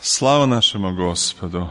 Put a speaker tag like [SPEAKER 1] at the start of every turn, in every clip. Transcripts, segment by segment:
[SPEAKER 1] Слава нашему Господу!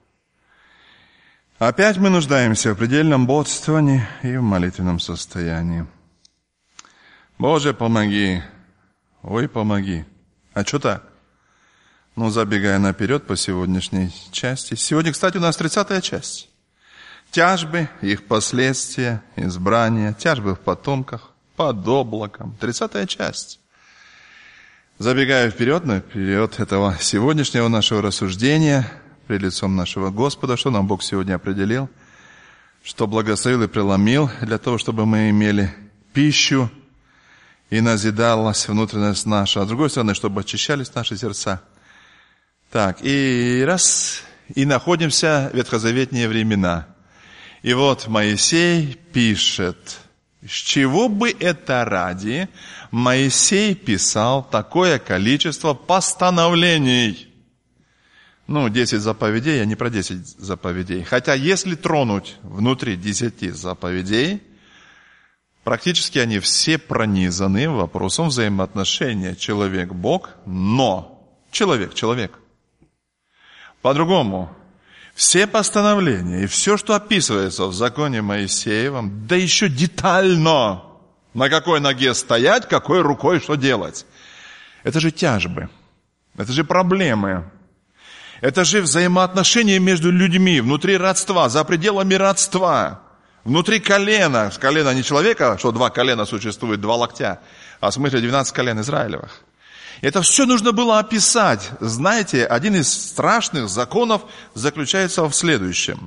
[SPEAKER 1] Опять мы нуждаемся в предельном бодрствовании и в молитвенном состоянии. Боже, помоги! Ой, помоги! А что так? Забегая наперед по сегодняшней части. Сегодня, кстати, у нас 30-я часть. Тяжбы, их последствия, избрания, тяжбы в потомках, под облаком. 30-я часть. Забегая вперед этого сегодняшнего нашего рассуждения пред лицом нашего Господа, что нам Бог сегодня определил, что благословил и преломил для того, чтобы мы имели пищу и назидалась внутренность наша, а с другой стороны, чтобы очищались наши сердца. Так, и находимся в ветхозаветные времена. И вот Моисей пишет, с чего бы это ради Моисей писал такое количество постановлений? 10 заповедей, а не про 10 заповедей. Хотя если тронуть внутри 10 заповедей, практически они все пронизаны вопросом взаимоотношения человек-Бог, но человек. По-другому, все постановления и все, что описывается в законе Моисеевом, да еще детально, на какой ноге стоять, какой рукой что делать. Это же тяжбы, это же проблемы, это же взаимоотношения между людьми, внутри родства, за пределами родства, внутри колена. С колена не человека, что 2 колена существует, 2 локтя, а в смысле 12 колен Израилевых. Это все нужно было описать. Знаете, один из страшных законов заключается в следующем.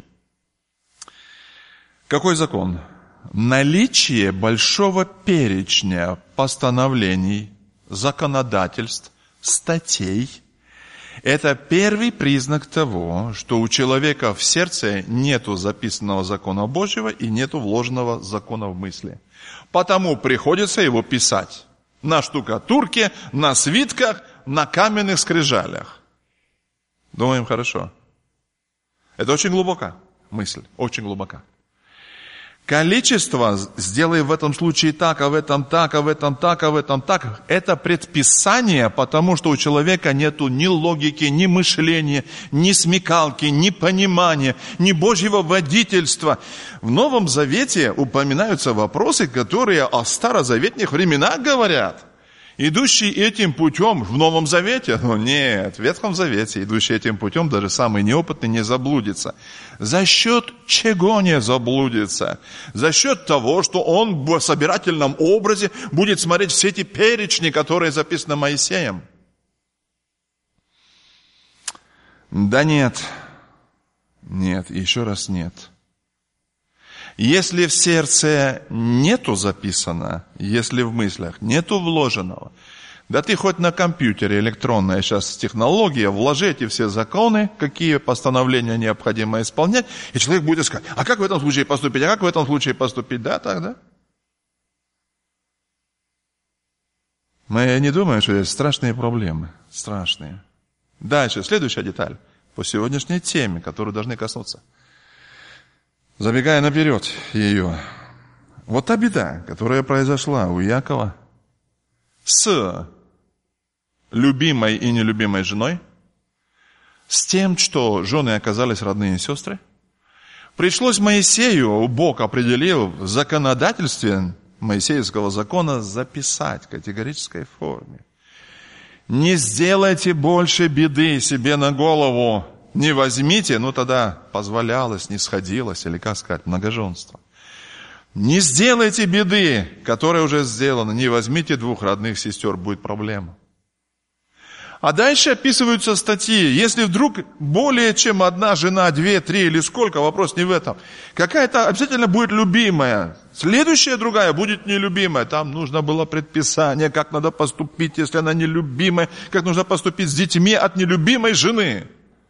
[SPEAKER 1] Какой закон? Наличие большого перечня постановлений, законодательств, статей – это первый признак того, что у человека в сердце нету записанного закона Божьего и нету вложенного закона в мысли. Потому приходится его писать. На штукатурке, на свитках, на каменных скрижалях. Думаем, хорошо. Это очень глубока мысль, очень глубока. Количество, сделай в этом случае так, а в этом так, а в этом так, а в этом так, это предписание, потому что у человека нету ни логики, ни мышления, ни смекалки, ни понимания, ни Божьего водительства. В Новом Завете упоминаются вопросы, которые о старозаветных временах говорят. Идущий этим путем в Новом Завете? Нет, в Ветхом Завете, идущий этим путем, даже самый неопытный не заблудится. За счет чего не заблудится? За счет того, что он в собирательном образе будет смотреть все эти перечни, которые записаны Моисеем. Да нет, еще раз нет. Если в сердце нету записано, если в мыслях нету вложенного, да ты хоть на компьютере электронная сейчас технология, вложи эти все законы, какие постановления необходимо исполнять, и человек будет искать, а как в этом случае поступить, а как в этом случае поступить, да, так, да? Мы не думаем, что есть страшные проблемы, страшные. Дальше, следующая деталь по сегодняшней теме, которую должны коснуться. Забегая наперед ее, вот та беда, которая произошла у Иакова с любимой и нелюбимой женой, с тем, что жены оказались родные сестры, пришлось Моисею, Бог определил в законодательстве Моисеевского закона записать в категорической форме. Не сделайте больше беды себе на голову. Не возьмите, тогда позволялось, не сходилось, или как сказать, многоженство. Не сделайте беды, которая уже сделана, не возьмите 2 родных сестер, будет проблема. А дальше описываются статьи. Если вдруг более чем 1 жена, 2, 3 или сколько, вопрос не в этом. Какая-то обязательно будет любимая. Следующая другая будет нелюбимая. Там нужно было предписание, как надо поступить, если она нелюбимая, как нужно поступить с детьми от нелюбимой жены.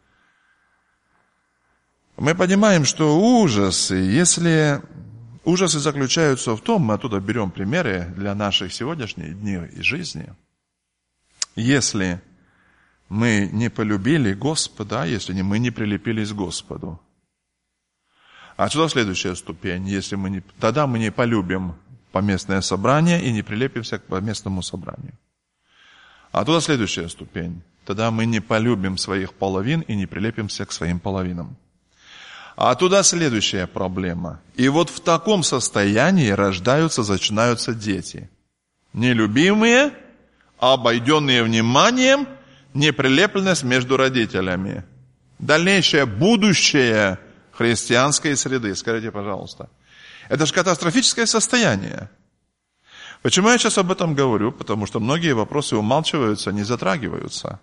[SPEAKER 1] Мы понимаем, что ужасы заключаются в том, мы оттуда берем примеры для наших сегодняшних дней и жизни. Если мы не полюбили Господа, если мы не прилепились к Господу. А сюда следующая ступень. Тогда мы не полюбим поместное собрание и не прилепимся к поместному собранию. А туда следующая ступень. Тогда мы не полюбим своих половин и не прилепимся к своим половинам. А туда следующая проблема. И вот в таком состоянии начинаются дети. Нелюбимые, обойденные вниманием, неприлепленность между родителями. Дальнейшее будущее христианской среды. Скажите, пожалуйста. Это же катастрофическое состояние. Почему я сейчас об этом говорю? Потому что многие вопросы умалчиваются, не затрагиваются.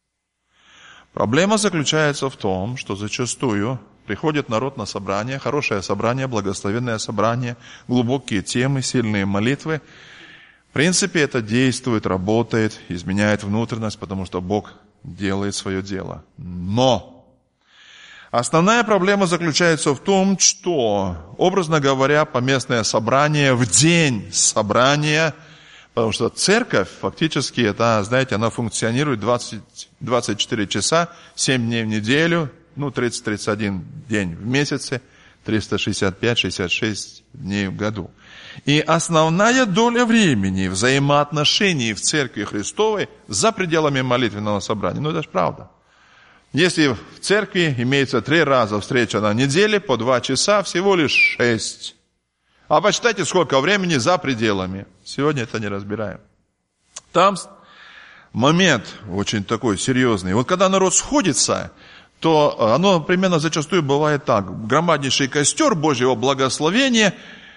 [SPEAKER 1] Проблема заключается в том, что зачастую приходит народ на собрание, хорошее собрание, благословенное собрание, глубокие темы, сильные молитвы. В принципе, это действует, работает, изменяет внутренность, потому что Бог делает свое дело. Но основная проблема заключается в том, что, образно говоря, поместное собрание в день собрания, потому что церковь фактически, это, знаете, она функционирует 24 часа, 7 дней в неделю, 30-31 день в месяце, 365-66 дней в году. И основная доля времени взаимоотношений в Церкви Христовой за пределами молитвенного собрания. Это же правда. Если в церкви имеется 3 раза встреча на неделе, по 2 часа, всего лишь 6. А посчитайте, сколько времени за пределами. Сегодня это не разбираем. Там момент очень такой серьезный. Вот когда народ сходится, то оно примерно зачастую бывает так. Громаднейший костер Божьего благословения,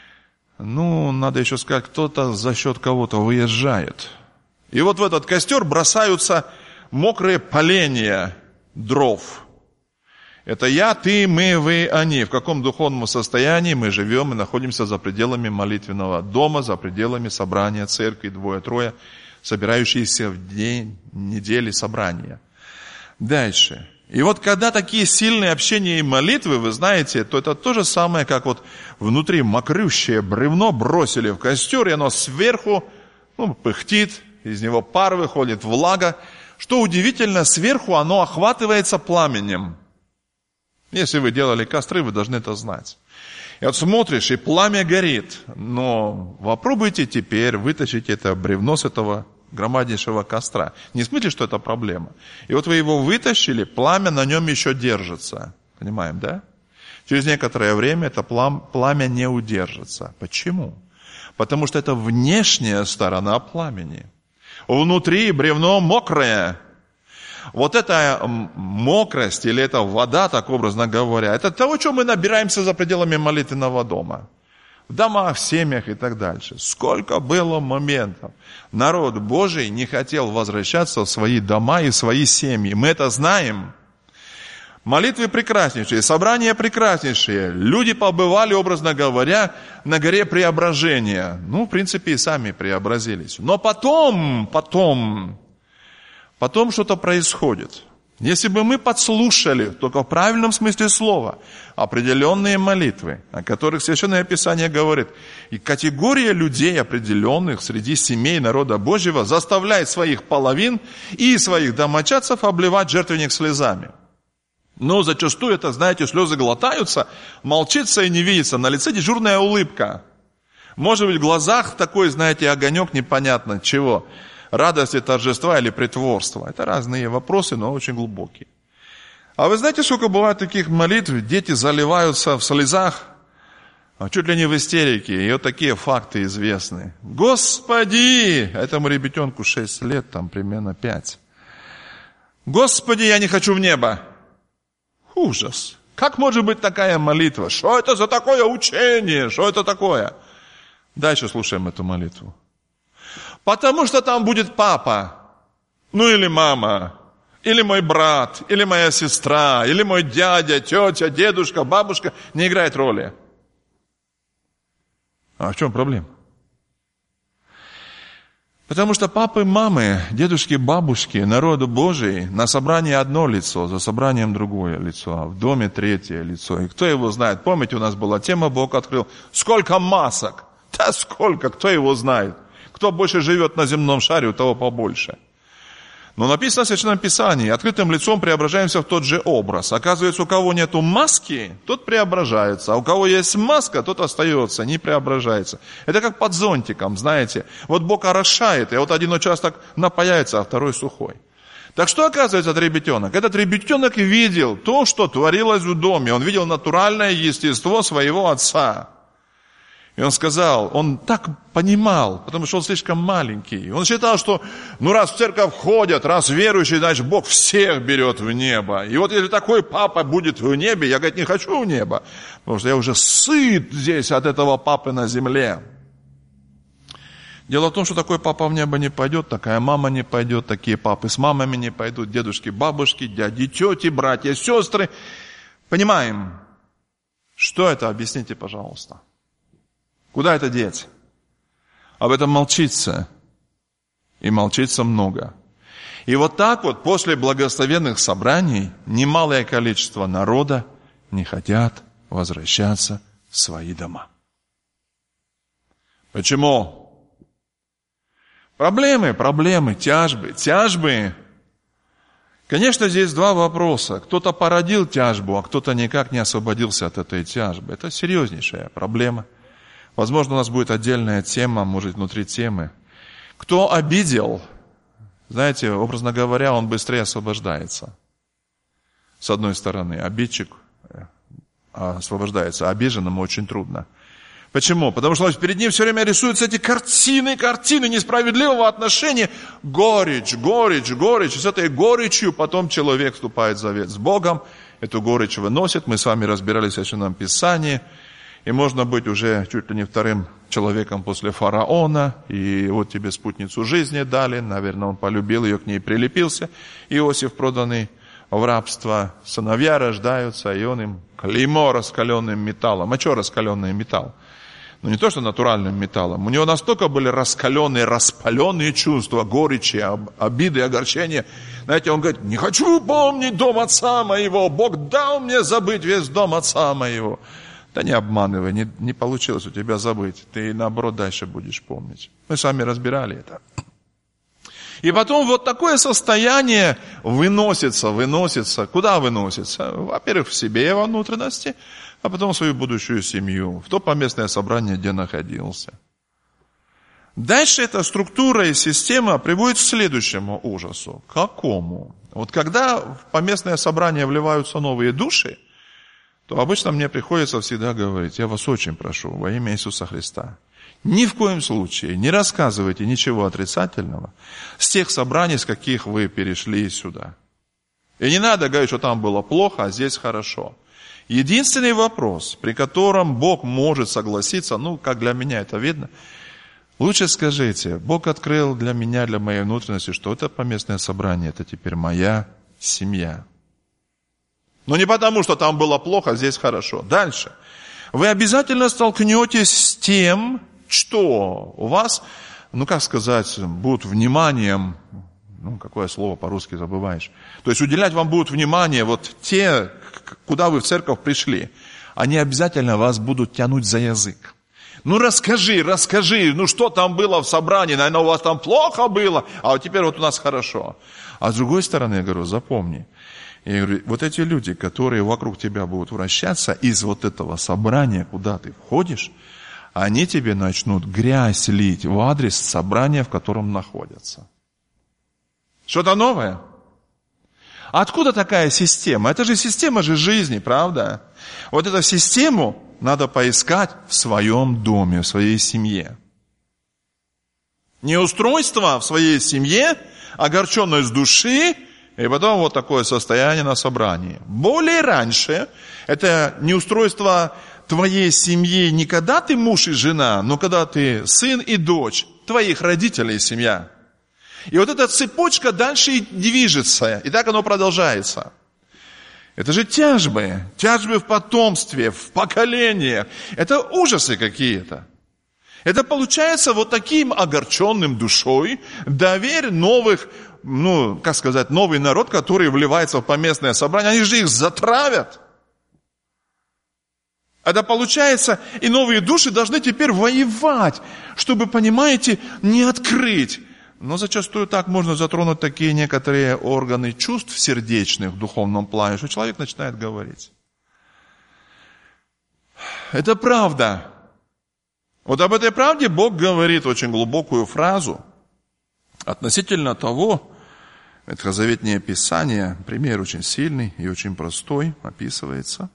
[SPEAKER 1] надо еще сказать, кто-то за счет кого-то выезжает. И вот в этот костер бросаются мокрые поленья дров. Это я, ты, мы, вы, они. В каком духовном состоянии мы живем и находимся за пределами молитвенного дома, за пределами собрания церкви, 2-3, собирающиеся в день недели собрания. Дальше. И вот когда такие сильные общения и молитвы, вы знаете, то это то же самое, как вот внутри мокрющее бревно бросили в костер, и оно сверху пыхтит, из него пар выходит, влага. Что удивительно, сверху оно охватывается пламенем. Если вы делали костры, вы должны это знать. И вот смотришь, и пламя горит. Но попробуйте теперь вытащить это бревно с этого громаднейшего костра. Не в смысле, что это проблема. И вот вы его вытащили, пламя на нем еще держится. Понимаем, да? Через некоторое время это пламя не удержится. Почему? Потому что это внешняя сторона пламени. Внутри бревно мокрое. Вот эта мокрость или эта вода, так образно говоря, это то, чем мы набираемся за пределами молитвенного дома. В домах, в семьях и так дальше. Сколько было моментов. Народ Божий не хотел возвращаться в свои дома и в свои семьи. Мы это знаем. Молитвы прекраснейшие, собрания прекраснейшие. Люди побывали, образно говоря, на горе Преображения. В принципе, и сами преобразились. Но потом что-то происходит. Если бы мы подслушали, только в правильном смысле слова, определенные молитвы, о которых Священное Писание говорит, и категория людей определенных среди семей народа Божьего заставляет своих половин и своих домочадцев обливать жертвенник слезами. Зачастую это, знаете, слезы глотаются, молчится и не видится, на лице дежурная улыбка. Может быть, в глазах такой, знаете, огонек непонятно чего. Радости, торжества или притворства. Это разные вопросы, но очень глубокие. А вы знаете, сколько бывает таких молитв? Дети заливаются в слезах, чуть ли не в истерике. И вот такие факты известны. Господи! Этому ребятенку 6 лет, там примерно 5. Господи, я не хочу в небо. Ужас. Как может быть такая молитва? Что это за такое учение? Что это такое? Дальше слушаем эту молитву. Потому что там будет папа, или мама, или мой брат, или моя сестра, или мой дядя, тетя, дедушка, бабушка. Не играет роли. А в чем проблема? Потому что папы, мамы, дедушки, бабушки, народ Божий, на собрании одно лицо, за собранием другое лицо, а в доме третье лицо. И кто его знает? Помните, у нас была тема, Бог открыл. Сколько масок? Да сколько, кто его знает? Кто больше живет на земном шаре, у того побольше. Но написано в Священном Писании, открытым лицом преображаемся в тот же образ. Оказывается, у кого нету маски, тот преображается, а у кого есть маска, тот остается, не преображается. Это как под зонтиком, знаете. Вот Бог орошает, и вот один участок напаяется, а второй сухой. Так что оказывается этот ребятенок? Этот ребятенок видел то, что творилось в доме. Он видел натуральное естество своего отца. И он сказал, он так понимал, потому что он слишком маленький. Он считал, что раз в церковь ходят, раз верующий, значит Бог всех берет в небо. И вот если такой папа будет в небе, я, говорит, не хочу в небо, потому что я уже сыт здесь от этого папы на земле. Дело в том, что такой папа в небо не пойдет, такая мама не пойдет, такие папы с мамами не пойдут, дедушки, бабушки, дяди, тети, братья, сестры. Понимаем, что это? Объясните, пожалуйста. Куда это деть? Об этом молчится. И молчится много. И вот так вот после благословенных собраний немалое количество народа не хотят возвращаться в свои дома. Почему? Проблемы, тяжбы. Конечно, здесь два вопроса. Кто-то породил тяжбу, а кто-то никак не освободился от этой тяжбы. Это серьезнейшая проблема. Возможно, у нас будет отдельная тема, может, внутри темы. Кто обидел, знаете, образно говоря, он быстрее освобождается. С одной стороны, обидчик освобождается, обиженному очень трудно. Почему? Потому что перед ним все время рисуются эти картины несправедливого отношения. Горечь. И с этой горечью потом человек вступает в завет с Богом. Эту горечь выносит. Мы с вами разбирались в Священном Писании. И можно быть уже чуть ли не вторым человеком после фараона. И вот тебе спутницу жизни дали. Наверное, он полюбил ее, к ней прилепился. Иосиф, проданный в рабство. Сыновья рождаются, и он им клеймо раскаленным металлом. А что раскаленный металл? Ну, не то, что натуральным металлом. У него настолько были распаленные чувства, горечи, обиды, огорчения. Знаете, он говорит, не хочу помнить дом отца моего. Бог дал мне забыть весь дом отца моего. Да не обманывай, не получилось у тебя забыть. Ты, наоборот, дальше будешь помнить. Мы с вами разбирали это. И потом вот такое состояние выносится. Куда выносится? Во-первых, в себе, во внутренности, а потом в свою будущую семью, в то поместное собрание, где находился. Дальше эта структура и система приводит к следующему ужасу. Какому? Вот когда в поместное собрание вливаются новые души, то обычно мне приходится всегда говорить, я вас очень прошу, во имя Иисуса Христа, ни в коем случае не рассказывайте ничего отрицательного с тех собраний, с каких вы перешли сюда. И не надо говорить, что там было плохо, а здесь хорошо. Единственный вопрос, при котором Бог может согласиться, как для меня это видно, лучше скажите, Бог открыл для меня, для моей внутренности, что это поместное собрание, это теперь моя семья. Но не потому, что там было плохо, а здесь хорошо. Дальше. Вы обязательно столкнетесь с тем, что у вас, будут вниманием, какое слово по-русски забываешь. То есть уделять вам будут внимание вот те, куда вы в церковь пришли. Они обязательно вас будут тянуть за язык. Расскажи, что там было в собрании, наверное, у вас там плохо было, а вот теперь вот у нас хорошо. А с другой стороны, я говорю, запомни, я говорю, вот эти люди, которые вокруг тебя будут вращаться из вот этого собрания, куда ты входишь, они тебе начнут грязь лить в адрес собрания, в котором находятся. Что-то новое? Откуда такая система? Это же система жизни, правда? Вот эту систему надо поискать в своем доме, в своей семье. Неустройство в своей семье, огорченность души, и потом вот такое состояние на собрании. Более раньше, это неустройство твоей семьи не когда ты муж и жена, но когда ты сын и дочь, твоих родителей семья. И вот эта цепочка дальше и движется, и так оно продолжается. Это же тяжбы в потомстве, в поколениях. Это ужасы какие-то. Это получается вот таким огорченным душой доверь новых, новый народ, который вливается в поместное собрание, они же их затравят. Это получается, и новые души должны теперь воевать, чтобы, понимаете, не открыть Но зачастую так можно затронуть такие некоторые органы чувств сердечных в духовном плане, что человек начинает говорить. Это правда. Вот об этой правде Бог говорит очень глубокую фразу относительно того, Ветхозаветное Писание, пример очень сильный и очень простой, описывается.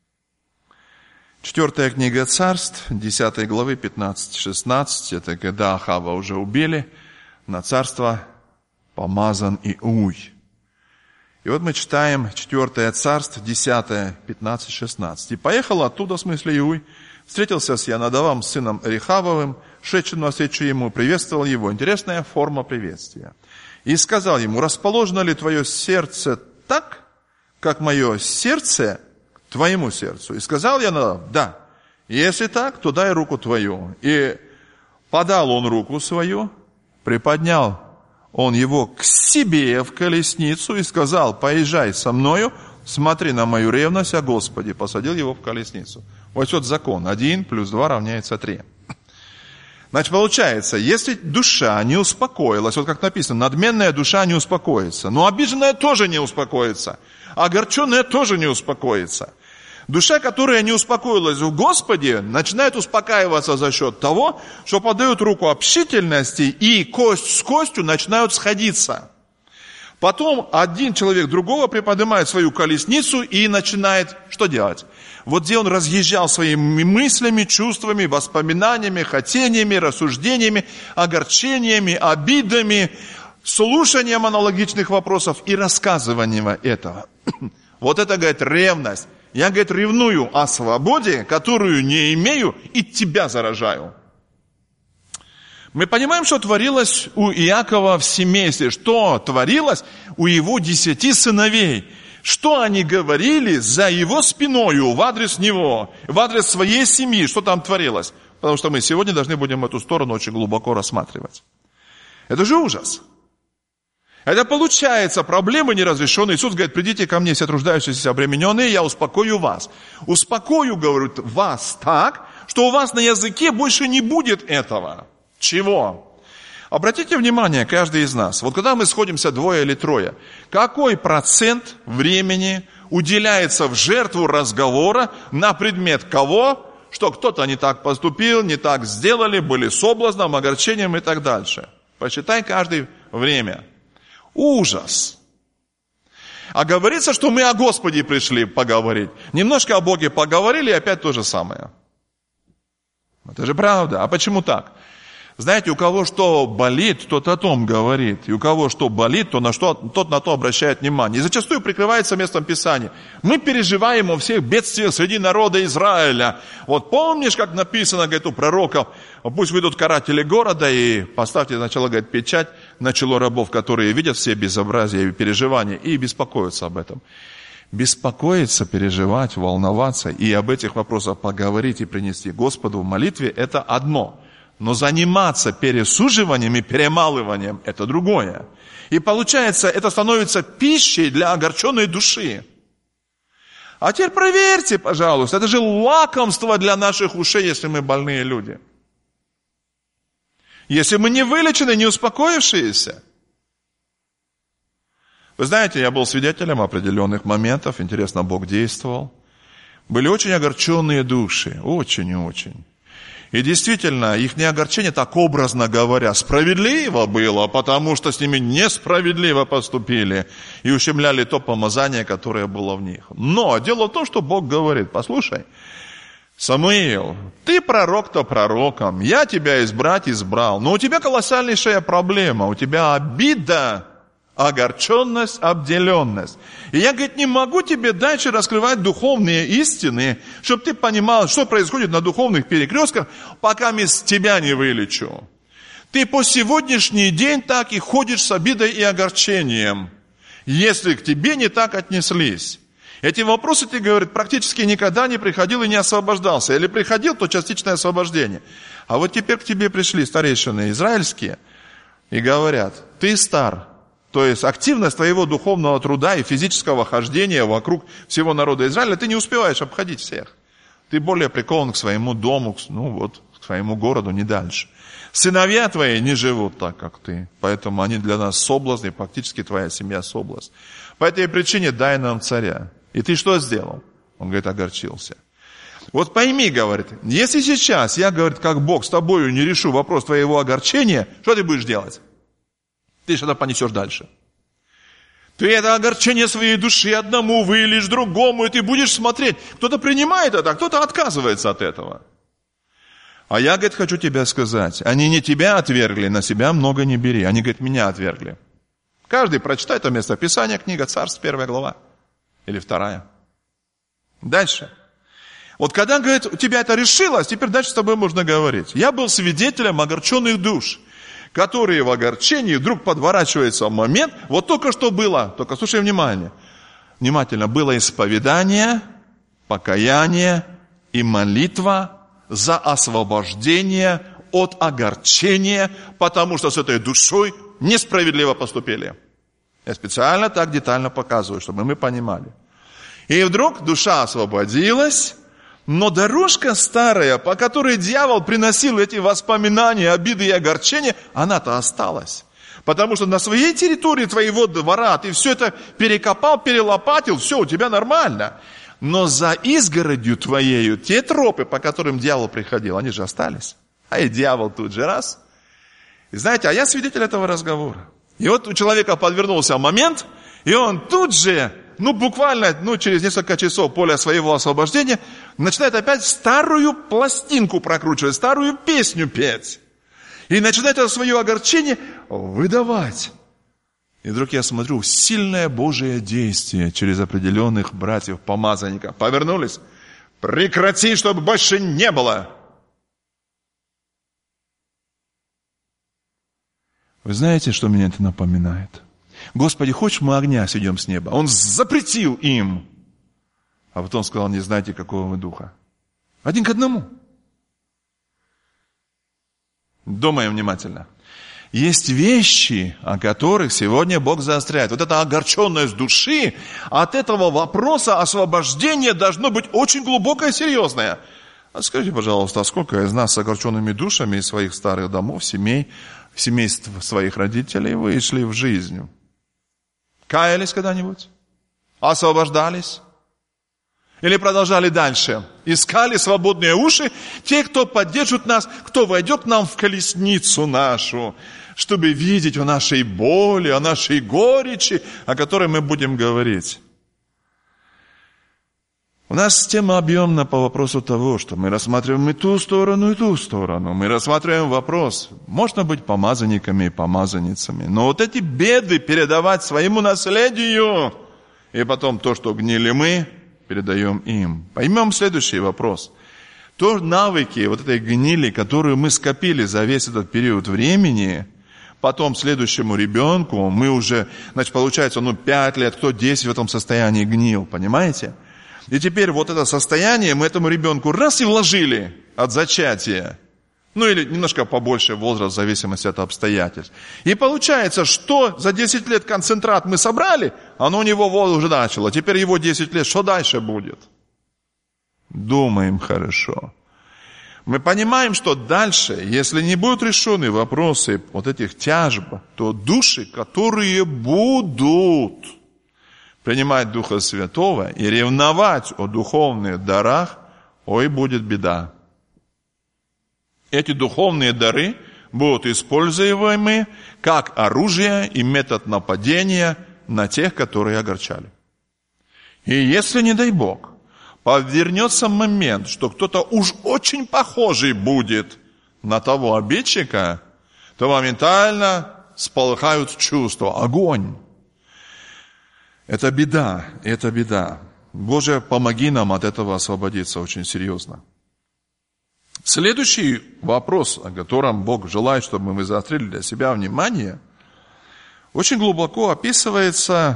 [SPEAKER 1] 4 книга Царств, 10 главы, 15-16, это когда Ахава уже убили, на царство помазан Иуй. И вот мы читаем 4 Царств, 10, 15-16. «И поехал оттуда, в смысле Иуй, встретился с Янадавом, сыном Рехавовым, шедшим навстречу ему, приветствовал его». Интересная форма приветствия. «И сказал ему: расположено ли твое сердце так, как мое сердце к твоему сердцу? И сказал Янадав: да. Если так, то дай руку твою. И подал он руку свою, приподнял он его к себе в колесницу и сказал: поезжай со мною, смотри на мою ревность о Господе». Посадил его в колесницу. Вот закон. 1 + 2 = 3. Значит, получается, если душа не успокоилась, вот как написано, надменная душа не успокоится, но обиженная тоже не успокоится, огорченная тоже не успокоится. Душа, которая не успокоилась в Господе, начинает успокаиваться за счет того, что подают руку общительности, и кость с костью начинают сходиться. Потом один человек другого приподнимает свою колесницу и начинает что делать? Вот где он разъезжал своими мыслями, чувствами, воспоминаниями, хотениями, рассуждениями, огорчениями, обидами, слушанием аналогичных вопросов и рассказыванием этого. Вот это, говорит, ревность. Я, говорит, ревную о свободе, которую не имею, и тебя заражаю. Мы понимаем, что творилось у Иакова в семействе, что творилось у его 10 сыновей. Что они говорили за его спиною в адрес него, в адрес своей семьи, что там творилось. Потому что мы сегодня должны будем эту сторону очень глубоко рассматривать. Это же ужас. Это получается проблемы неразрешенные. Иисус говорит: придите ко мне, все труждающиеся и обремененные, я успокою вас. Успокою, говорит, вас так, что у вас на языке больше не будет этого. Чего? Обратите внимание, каждый из нас, вот когда мы сходимся 2 или 3, какой процент времени уделяется в жертву разговора на предмет кого, что кто-то не так поступил, не так сделали, были соблазном, огорчением и так дальше. Посчитай каждое время. Ужас. А говорится, что мы о Господе пришли поговорить. Немножко о Боге поговорили, и опять то же самое. Это же правда. А почему так? Знаете, у кого что болит, тот о том говорит. И у кого что болит, тот на то обращает внимание. И зачастую прикрывается местом Писания. Мы переживаем о всех бедствиях среди народа Израиля. Вот помнишь, как написано, говорит, у пророков: пусть выйдут каратели города и поставьте сначала, говорит, печать на чело рабов, которые видят все безобразия и переживания, и беспокоятся об этом. Беспокоиться, переживать, волноваться и об этих вопросах поговорить и принести Господу в молитве – это одно. Но заниматься пересуживанием и перемалыванием – это другое. И получается, это становится пищей для огорченной души. А теперь проверьте, пожалуйста, это же лакомство для наших ушей, если мы больные люди. Если мы не вылечены, не успокоившиеся. Вы знаете, я был свидетелем определенных моментов, интересно, Бог действовал. Были очень огорченные души, очень и очень. И действительно, их огорчение, так образно говоря, справедливо было, потому что с ними несправедливо поступили и ущемляли то помазание, которое было в них. Но дело в том, что Бог говорит: послушай, Самуил, ты пророк-то пророком, я тебя избрал, но у тебя колоссальнейшая проблема, у тебя обида, огорченность, обделенность. И я, говорит, не могу тебе дальше раскрывать духовные истины, чтобы ты понимал, что происходит на духовных перекрестках, пока я тебя не вылечу. Ты по сегодняшний день так и ходишь с обидой и огорчением, если к тебе не так отнеслись. Эти вопросы, ты, говорит, практически никогда не приходил и не освобождался. Или приходил, то частичное освобождение. А вот теперь к тебе пришли старейшины израильские и говорят: ты стар. То есть активность твоего духовного труда и физического хождения вокруг всего народа Израиля, ты не успеваешь обходить всех. Ты более прикован к своему дому, к своему городу, не дальше. Сыновья твои не живут так, как ты, поэтому они для нас соблазн, и фактически твоя семья соблазн. По этой причине дай нам царя. И ты что сделал? Он говорит, огорчился. Вот пойми, говорит, если сейчас я, говорит, как Бог с тобою не решу вопрос твоего огорчения, что ты будешь делать? Ты что-то понесешь дальше. Ты это огорчение своей души одному вылишь, другому, и ты будешь смотреть. Кто-то принимает это, а кто-то отказывается от этого. А я, говорит, хочу тебе сказать, они не тебя отвергли, на себя много не бери. Они, говорит, меня отвергли. Каждый прочитает это место Писания, книга Царств, 1 глава. Или 2. Дальше. Вот когда, говорит, у тебя это решилось, теперь дальше с тобой можно говорить. Я был свидетелем огорченных душ, которые в огорчении вдруг подворачивается момент, вот только что было, только слушай внимательно, было исповедание, покаяние и молитва за освобождение от огорчения, потому что с этой душой несправедливо поступили. Я специально так детально показываю, чтобы мы понимали. И вдруг душа освободилась, но дорожка старая, по которой дьявол приносил эти воспоминания, обиды и огорчения, она-то осталась. Потому что на своей территории твоего двора ты все это перекопал, перелопатил, все, у тебя нормально. Но за изгородью твоею те тропы, по которым дьявол приходил, они же остались. А и дьявол тут же раз. И знаете, а я свидетель этого разговора. И вот у человека подвернулся момент, и он тут же, буквально, через несколько часов после своего освобождения, начинает опять старую пластинку прокручивать, старую песню петь. И начинает это свое огорчение выдавать. И вдруг я смотрю, сильное Божие действие через определенных братьев-помазанников. Повернулись. Прекрати, чтобы больше не было. Вы знаете, что меня это напоминает? Господи, хочешь, мы огня сведем с неба? Он запретил им. А потом сказал, не знаете, какого вы духа. 1 к 1. Думаем внимательно. Есть вещи, о которых сегодня Бог заостряет. Вот эта огорченность души, от этого вопроса освобождения должно быть очень глубокое и серьезное. А скажите, пожалуйста, а сколько из нас с огорченными душами из своих старых домов, семейств своих родителей вышли в жизнь? Каялись когда-нибудь? Освобождались? Или продолжали дальше? Искали свободные уши, те, кто поддержит нас, кто войдет к нам в колесницу нашу, чтобы видеть о нашей боли, о нашей горечи, о которой мы будем говорить. У нас тема объемна по вопросу того, что мы рассматриваем и ту сторону, и ту сторону. Мы рассматриваем вопрос, можно быть помазанниками и помазанницами, но вот эти беды передавать своему наследию, и потом то, что гнили мы, передаем им. Поймем следующий вопрос. То навыки вот этой гнили, которую мы скопили за весь этот период времени, потом следующему ребенку, мы уже, получается, 5 лет, кто 10 в этом состоянии гнил, понимаете? И теперь вот это состояние мы этому ребенку раз и вложили от зачатия. Или немножко побольше возраст, в зависимости от обстоятельств. И получается, что за 10 лет концентрат мы собрали, оно у него уже начало. Теперь его 10 лет, что дальше будет? Думаем хорошо. Мы понимаем, что дальше, если не будут решены вопросы вот этих тяжб, то души, которые будут принимать Духа Святого и ревновать о духовных дарах, будет беда. Эти духовные дары будут используемы как оружие и метод нападения на тех, которые огорчали. И если, не дай Бог, подвернется момент, что кто-то уж очень похожий будет на того обидчика, то моментально сполыхают чувства, огонь. Это беда, это беда. Боже, помоги нам от этого освободиться очень серьезно. Следующий вопрос, о котором Бог желает, чтобы мы заострили для себя внимание, очень глубоко описывается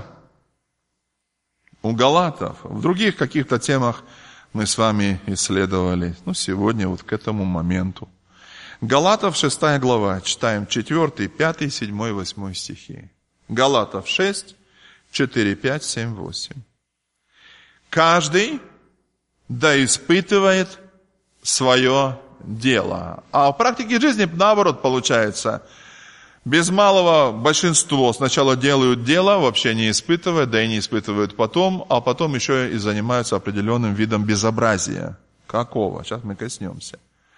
[SPEAKER 1] у Галатов. В других каких-то темах мы с вами исследовали. Сегодня вот к этому моменту. Галатов 6 глава, читаем 4, 5, 7, 8 стихи. Галатов 6, 4, 5, 7, 8. Каждый да испытывает свое дело. А в практике жизни наоборот получается. Без малого большинство сначала делают дело, вообще не испытывая, да и не испытывают потом, а потом еще и занимаются определенным видом безобразия. Какого? Сейчас мы коснемся.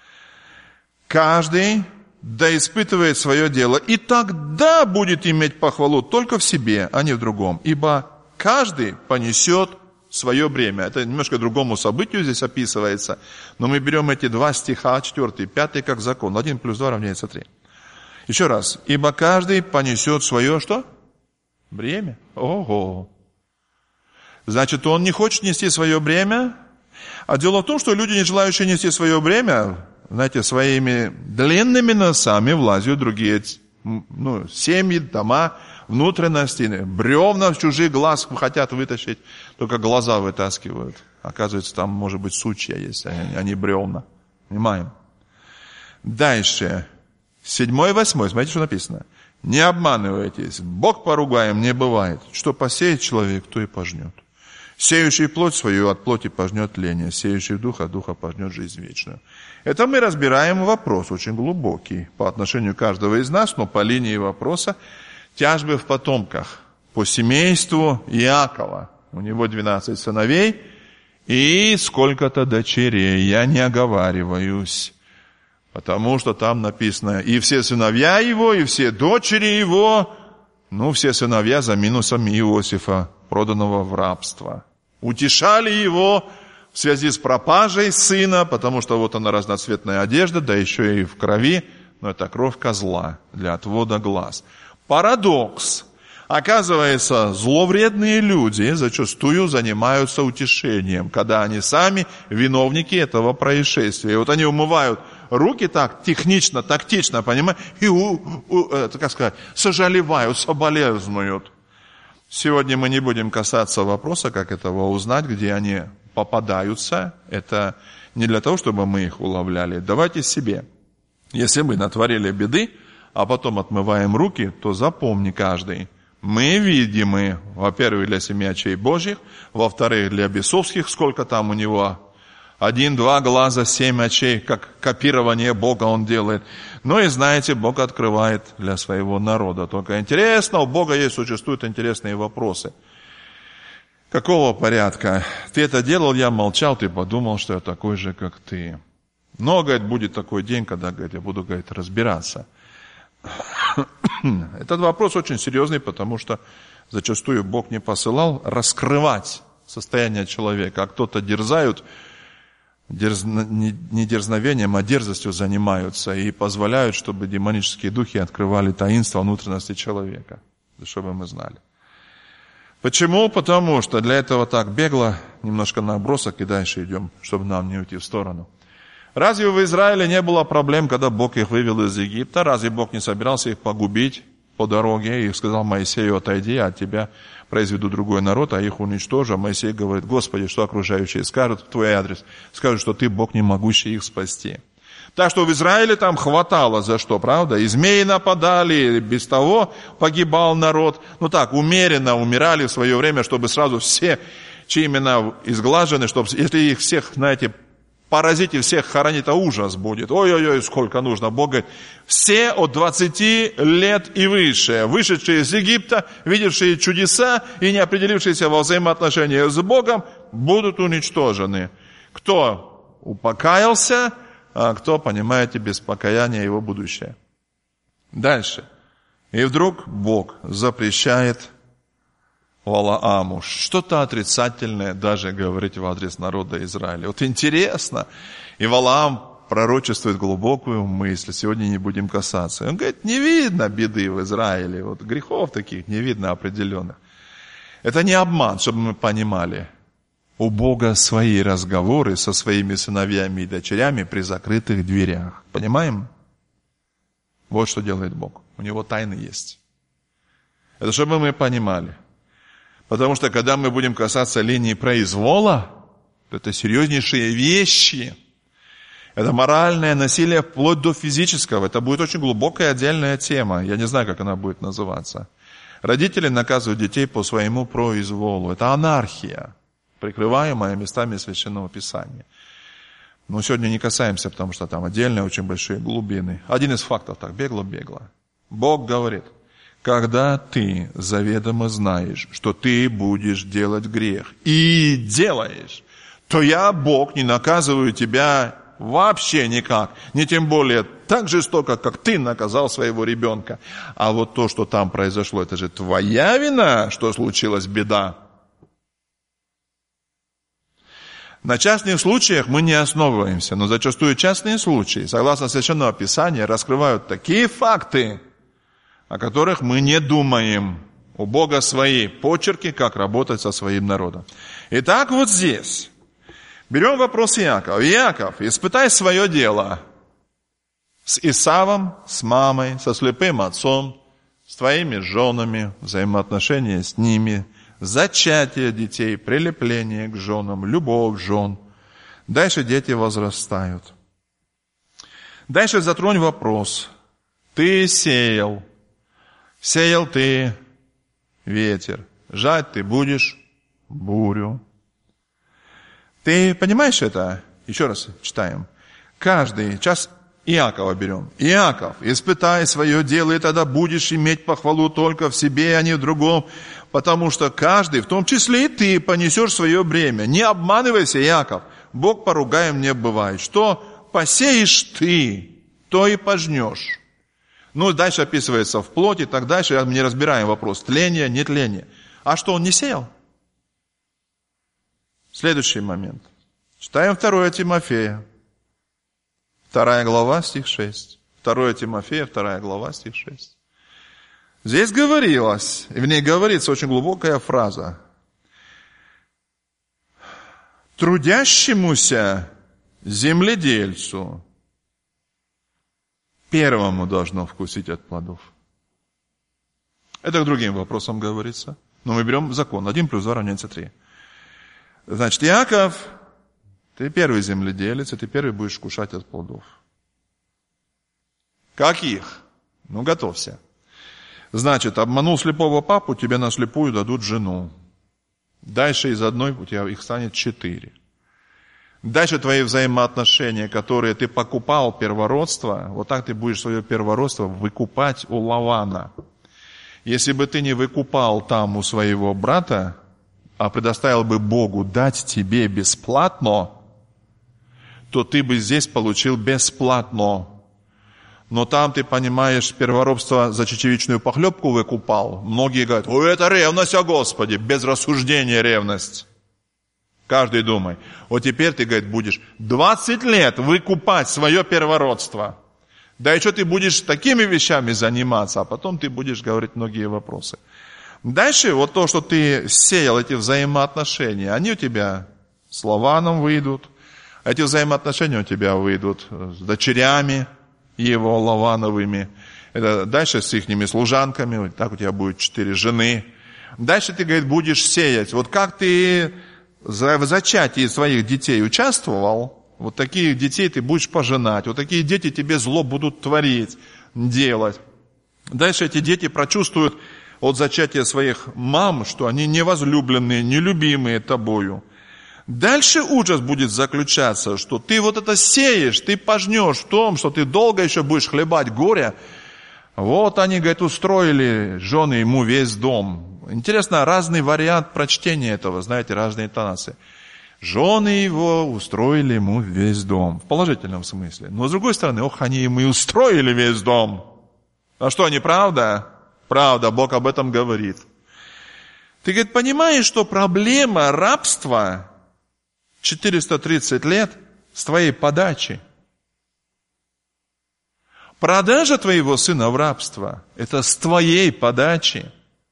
[SPEAKER 1] Каждый да испытывает свое дело, и тогда будет иметь похвалу только в себе, а не в другом. Ибо каждый понесет свое бремя. Это немножко другому событию здесь описывается, но мы берем эти 2 стиха, 4 и 5, как закон. 1 плюс 2 равняется 3. Еще раз. Ибо каждый понесет свое что? Бремя. Ого. Значит, он не хочет нести свое бремя. А дело в том, что люди, не желающие нести свое бремя, знаете, своими длинными носами влазят в другие семьи, дома, внутренности, бревна в чужих глаз хотят вытащить, только глаза вытаскивают. Оказывается, там может быть сучья есть, а не бревна. Понимаем? Дальше. 7 и 8, смотрите, что написано. Не обманывайтесь, Бог поругаем не бывает. Что посеет человек, то и пожнет. Сеющий плоть свою от плоти пожнет тление, сеющий дух от духа пожнет жизнь вечную. Это мы разбираем вопрос очень глубокий по отношению каждого из нас, но по линии вопроса тяжбы в потомках. По семейству Иакова. У него 12 сыновей и сколько-то дочерей. Я не оговариваюсь. Потому что там написано, и все сыновья его, и все дочери его, все сыновья за минусом Иосифа, проданного в рабство. Утешали его в связи с пропажей сына, потому что вот она разноцветная одежда, да еще и в крови, но это кровь козла для отвода глаз. Парадокс. Оказывается, зловредные люди зачастую занимаются утешением, когда они сами виновники этого происшествия. И вот они умывают руки так технично, тактично, понимаете, и, сожалевают, соболезнуют. Сегодня мы не будем касаться вопроса, как этого узнать, где они попадаются. Это не для того, чтобы мы их уловляли. Давайте себе. Если мы натворили беды, а потом отмываем руки, то запомни каждый. Мы видимы, во-первых, для 7 очей Божьих, во-вторых, для бесовских, сколько там у него, 1-2 глаза, 7 очей, как копирование Бога он делает. Ну и знаете, Бог открывает для своего народа. Только интересно, у Бога существуют интересные вопросы. Какого порядка? Ты это делал, я молчал, ты подумал, что я такой же, как ты. Но, говорит, будет такой день, когда, говорит, я буду, говорит, разбираться. Этот вопрос очень серьезный, потому что зачастую Бог не посылал раскрывать состояние человека, а кто-то дерзают, не дерзновением, а дерзостью занимаются и позволяют, чтобы демонические духи открывали таинство внутренности человека, чтобы мы знали. Почему? Потому что для этого так бегло, немножко набросок и дальше идем, чтобы нам не уйти в сторону. Разве в Израиле не было проблем, когда Бог их вывел из Египта? Разве Бог не собирался их погубить по дороге и сказал Моисею: отойди, от тебя произведу другой народ, а их уничтожу? А Моисей говорит: Господи, что окружающие скажут в твой адрес? Скажут, что ты Бог, не могущий их спасти. Так что в Израиле там хватало за что, правда? И змеи нападали, без того погибал народ. Умеренно умирали в свое время, чтобы сразу все, чьи имена изглажены, чтобы, если их всех, поразить и всех хоронить, а ужас будет. Ой-ой-ой, сколько нужно. Бог говорит, все от 20 лет и выше, вышедшие из Египта, видевшие чудеса и не определившиеся во взаимоотношениях с Богом, будут уничтожены. Кто упокаялся, а кто, понимаете, без покаяния его будущее. Дальше. И вдруг Бог запрещает Валааму что-то отрицательное даже говорить в адрес народа Израиля. Вот интересно. И Валаам пророчествует глубокую мысль. Сегодня не будем касаться. Он говорит, не видно беды в Израиле. Вот грехов таких не видно определенных. Это не обман, чтобы мы понимали. У Бога свои разговоры со своими сыновьями и дочерями при закрытых дверях. Понимаем? Вот что делает Бог. У Него тайны есть. Это чтобы мы понимали. Потому что, когда мы будем касаться линии произвола, это серьезнейшие вещи. Это моральное насилие вплоть до физического. Это будет очень глубокая отдельная тема. Я не знаю, как она будет называться. Родители наказывают детей по своему произволу. Это анархия, прикрываемая местами Священного Писания. Но сегодня не касаемся, потому что там отдельные очень большие глубины. Один из фактов так, бегло-бегло. Бог говорит, когда ты заведомо знаешь, что ты будешь делать грех, и делаешь, то я, Бог, не наказываю тебя вообще никак. Не тем более так жестоко, как ты наказал своего ребенка. А вот то, что там произошло, это же твоя вина, что случилась беда. На частных случаях мы не основываемся, но зачастую частные случаи, согласно Священному Писанию, раскрывают такие факты, о которых мы не думаем. У Бога свои почерки, как работать со своим народом. Итак, вот здесь. Берем вопрос Иакова. Иаков, испытай свое дело с Исавом, с мамой, со слепым отцом, с твоими женами, взаимоотношения с ними, зачатие детей, прилепление к женам, любовь жен. Дальше дети возрастают. Дальше затронь вопрос. Ты сеял ты ветер, жать ты будешь бурю. Ты понимаешь это? Еще раз читаем. Каждый час Иакова берем. Иаков, испытай свое дело, и тогда будешь иметь похвалу только в себе, а не в другом. Потому что каждый, в том числе и ты, понесешь свое бремя. Не обманывайся, Иаков. Бог поругаем не бывает. Что посеешь ты, то и пожнешь. Ну, дальше описывается в плоти, так дальше мы не разбираем вопрос, тление, не тление. А что, он не сеял? Следующий момент. Читаем 2 Тимофея, 2 глава, стих 6. 2 Тимофея, 2 глава, стих 6. Здесь говорилось, и в ней говорится очень глубокая фраза. Трудящемуся земледельцу первому должно вкусить от плодов. Это к другим вопросам говорится. Но мы берем закон. 1 + 2 = 3. Значит, Иаков, ты первый земледелец, и ты первый будешь кушать от плодов. Каких? Ну, готовься. Значит, обманул слепого папу, тебе на слепую дадут жену. Дальше из одной у тебя их станет 4. Дальше твои взаимоотношения, которые ты покупал первородство, вот так ты будешь свое первородство выкупать у Лавана. Если бы ты не выкупал там у своего брата, а предоставил бы Богу дать тебе бесплатно, то ты бы здесь получил бесплатно. Но там, ты понимаешь, первородство за чечевичную похлебку выкупал. Многие говорят, ой, это ревность о Господе, без рассуждения ревность. Каждый думает. Вот теперь ты, говорит, будешь 20 лет выкупать свое первородство. Да еще ты будешь такими вещами заниматься, а потом ты будешь говорить многие вопросы. Дальше вот то, что ты сеял, эти взаимоотношения, они у тебя с Лаваном выйдут. Эти взаимоотношения у тебя выйдут с дочерями его Лавановыми. Это дальше с ихними служанками. Вот так у тебя будет 4 жены. Дальше ты, говорит, будешь сеять. Вот как ты в зачатии своих детей участвовал, вот таких детей ты будешь пожинать. Вот такие дети тебе зло будут творить, делать. Дальше эти дети прочувствуют от зачатия своих мам, что они невозлюбленные, нелюбимые тобою. Дальше ужас будет заключаться, что ты вот это сеешь, ты пожнешь в том, что ты долго еще будешь хлебать горе. Вот они, говорит, устроили жены ему весь дом. Интересно, разный вариант прочтения этого, знаете, разные интонации. Жены его устроили ему весь дом, в положительном смысле. Но с другой стороны, ох, они ему и устроили весь дом. А что, неправда? Правда, Бог об этом говорит. Ты, говорит, понимаешь, что проблема рабства 430 лет с твоей подачи? Продажа твоего сына в рабство – это с твоей подачи.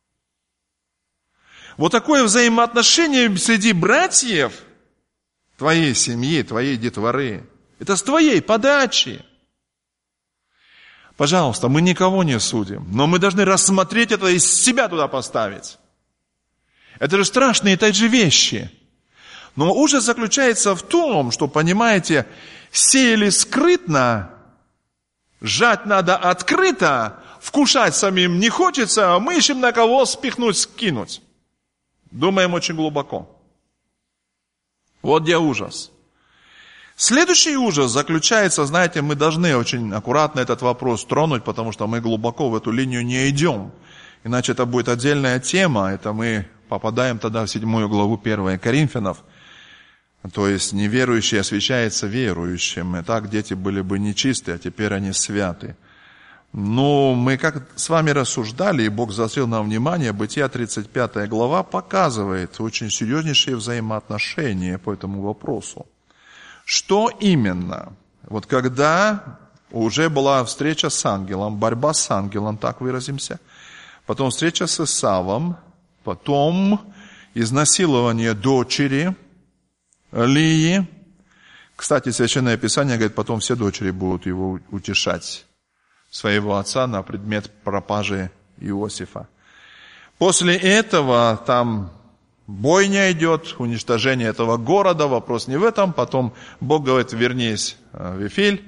[SPEAKER 1] Вот такое взаимоотношение среди братьев твоей семьи, твоей детворы – это с твоей подачи. Пожалуйста, мы никого не судим, но мы должны рассмотреть это и себя туда поставить. Это же страшные такие же вещи. Но ужас заключается в том, что, понимаете, сеяли скрытно, жать надо открыто, вкушать самим не хочется, а мы ищем на кого спихнуть, скинуть. Думаем очень глубоко. Вот где ужас. Следующий ужас заключается, знаете, мы должны очень аккуратно этот вопрос тронуть, потому что мы глубоко в эту линию не идем. Иначе это будет отдельная тема, это мы попадаем тогда в 7 главу 1 Коринфянов. То есть неверующий освящается верующим. И так дети были бы нечисты, а теперь они святы. Но мы как с вами рассуждали, и Бог заострил нам внимание, Бытия 35 глава показывает очень серьезнейшие взаимоотношения по этому вопросу. Что именно? Вот когда уже была встреча с ангелом, борьба с ангелом, так выразимся, потом встреча с Исавом, потом изнасилование дочери Лии. Кстати, Священное Писание говорит, потом все дочери будут его утешать, своего отца, на предмет пропажи Иосифа. После этого там бойня идет, уничтожение этого города, вопрос не в этом. Потом Бог говорит, вернись в Вифиль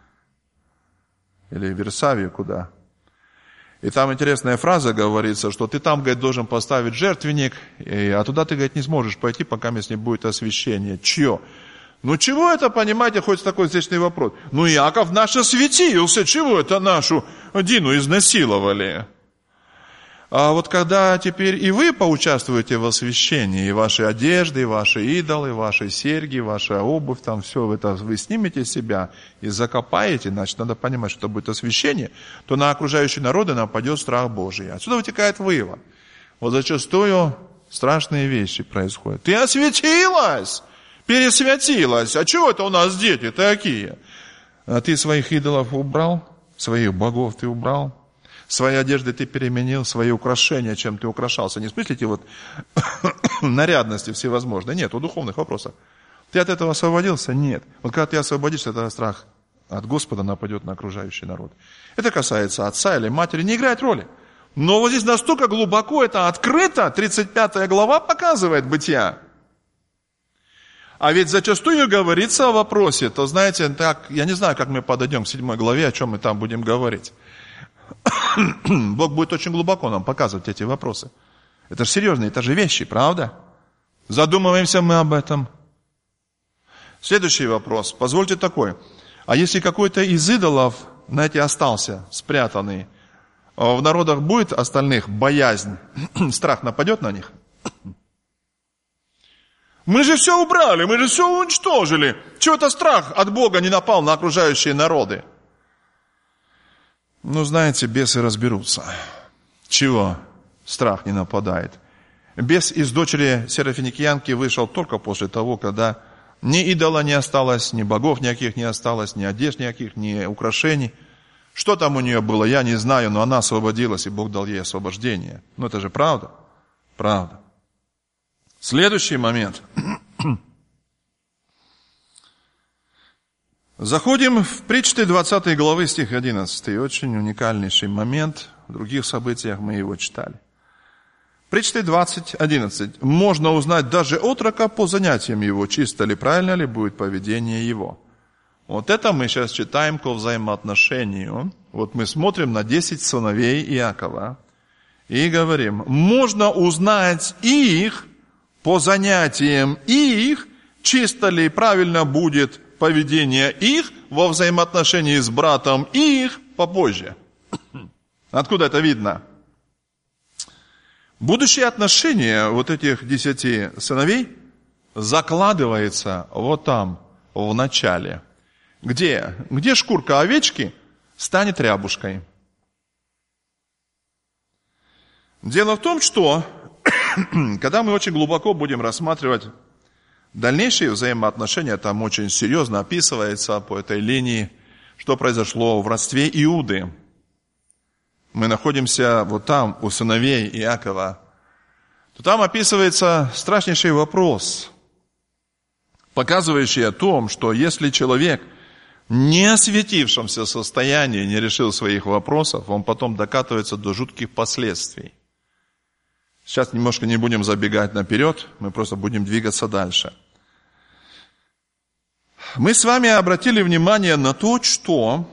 [SPEAKER 1] или в Вирсавию, куда. И там интересная фраза говорится, что ты там, говорит, должен поставить жертвенник, а туда ты, говорит, не сможешь пойти, пока не будет освящение. Чье? Ну чего это, понимаете, хоть такой встречный вопрос? Ну Иаков наш осветился, чего это нашу Дину изнасиловали? А вот когда теперь и вы поучаствуете в освящении, и ваши одежды, и ваши идолы, и ваши серьги, ваша обувь, там все это вы снимете с себя и закопаете, значит, надо понимать, что это будет освящение, то на окружающие народы нападет страх Божий. Отсюда вытекает вывод. Вот зачастую страшные вещи происходят. Ты осветилась, пересвятилась. А чего это у нас дети такие? А ты своих идолов убрал, своих богов ты убрал. Свои одежды ты переменил, свои украшения, чем ты украшался. Не в смысле эти вот нарядности всевозможные. Нет, у духовных вопросов. Ты от этого освободился? Нет. Вот когда ты освободишься, тогда страх от Господа нападет на окружающий народ. Это касается отца или матери, не играет роли. Но вот здесь настолько глубоко это открыто, 35 глава показывает Бытия. А ведь зачастую говорится о вопросе, то знаете, так, я не знаю, как мы подойдем к 7 главе, о чем мы там будем говорить. Бог будет очень глубоко нам показывать эти вопросы. Это же серьезные, это же вещи, правда? Задумываемся мы об этом. Следующий вопрос, позвольте такой. А если какой-то из идолов, знаете, остался спрятанный, в народах будет остальных боязнь, страх нападет на них? Мы же все убрали, мы же все уничтожили. Чего-то страх от Бога не напал на окружающие народы. Ну, знаете, бесы разберутся. Чего страх не нападает? Бес из дочери Серафиникиянки вышел только после того, когда ни идола не осталось, ни богов никаких не осталось, ни одежд никаких, ни украшений. Что там у нее было, я не знаю, но она освободилась, и Бог дал ей освобождение. Ну, это же правда? Правда. Следующий момент. Заходим в Притчи 20 главы, стих 11. Очень уникальнейший момент. В других событиях мы его читали. Притчи 20:11. Можно узнать даже отрока по занятиям его, чисто ли, правильно ли будет поведение его. Вот это мы сейчас читаем по взаимоотношению. Вот мы смотрим на 10 сыновей Иакова и говорим, можно узнать их по занятиям их, чисто ли, правильно будет поведение их во взаимоотношении с братом их попозже. Откуда это видно? Будущее отношение вот этих 10 сыновей закладывается вот там, в начале. Где? Где шкурка овечки станет рябушкой. Дело в том, что когда мы очень глубоко будем рассматривать дальнейшие взаимоотношения, там очень серьезно описывается по этой линии, что произошло в родстве Иуды. Мы находимся вот там, у сыновей Иакова. То там описывается страшнейший вопрос, показывающий о том, что если человек не осветившемся состоянии не решил своих вопросов, он потом докатывается до жутких последствий. Сейчас немножко не будем забегать наперед, мы просто будем двигаться дальше. Мы с вами обратили внимание на то, что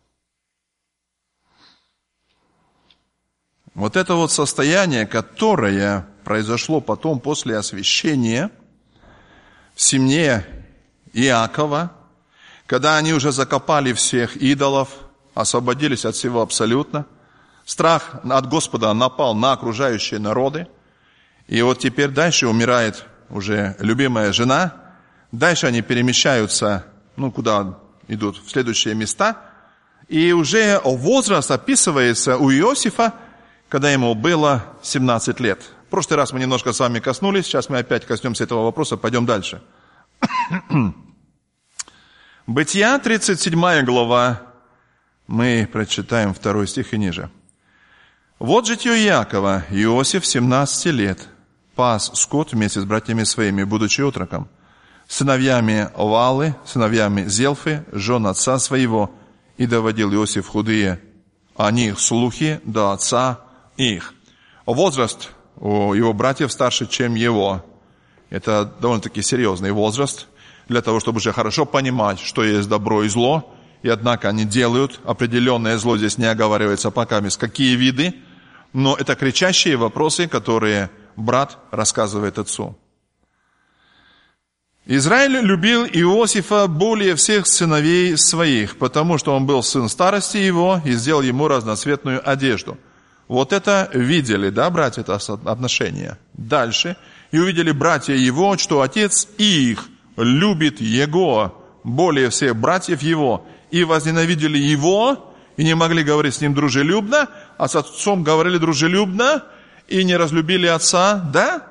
[SPEAKER 1] вот это вот состояние, которое произошло потом после освящения в семье Иакова, когда они уже закопали всех идолов, освободились от всего абсолютно, страх от Господа напал на окружающие народы, и вот теперь дальше умирает уже любимая жена, дальше они перемещаются, куда идут, в следующие места, и уже возраст описывается у Иосифа, когда ему было 17 лет. В прошлый раз мы немножко с вами коснулись, сейчас мы опять коснемся этого вопроса, пойдем дальше. Бытия, 37 глава, мы прочитаем 2 стих и ниже. «Вот житье Иакова, Иосиф 17 лет, пас скот вместе с братьями своими, будучи отроком, сыновьями Валы, сыновьями Зелфы, жен отца своего, и доводил Иосиф худые о них слухи до отца их». Возраст у его братьев старше, чем его. Это довольно-таки серьезный возраст, для того, чтобы уже хорошо понимать, что есть добро и зло, и однако они делают определенное зло, здесь не оговаривается пока какие виды, но это кричащие вопросы, которые брат рассказывает отцу. Израиль любил Иосифа более всех сыновей своих, потому что он был сын старости его и сделал ему разноцветную одежду. Вот это видели, да, братья, это отношения. Дальше. И увидели братья его, что отец их любит его более всех братьев его, и возненавидели его, и не могли говорить с ним дружелюбно, а с отцом говорили дружелюбно, и не разлюбили отца, да?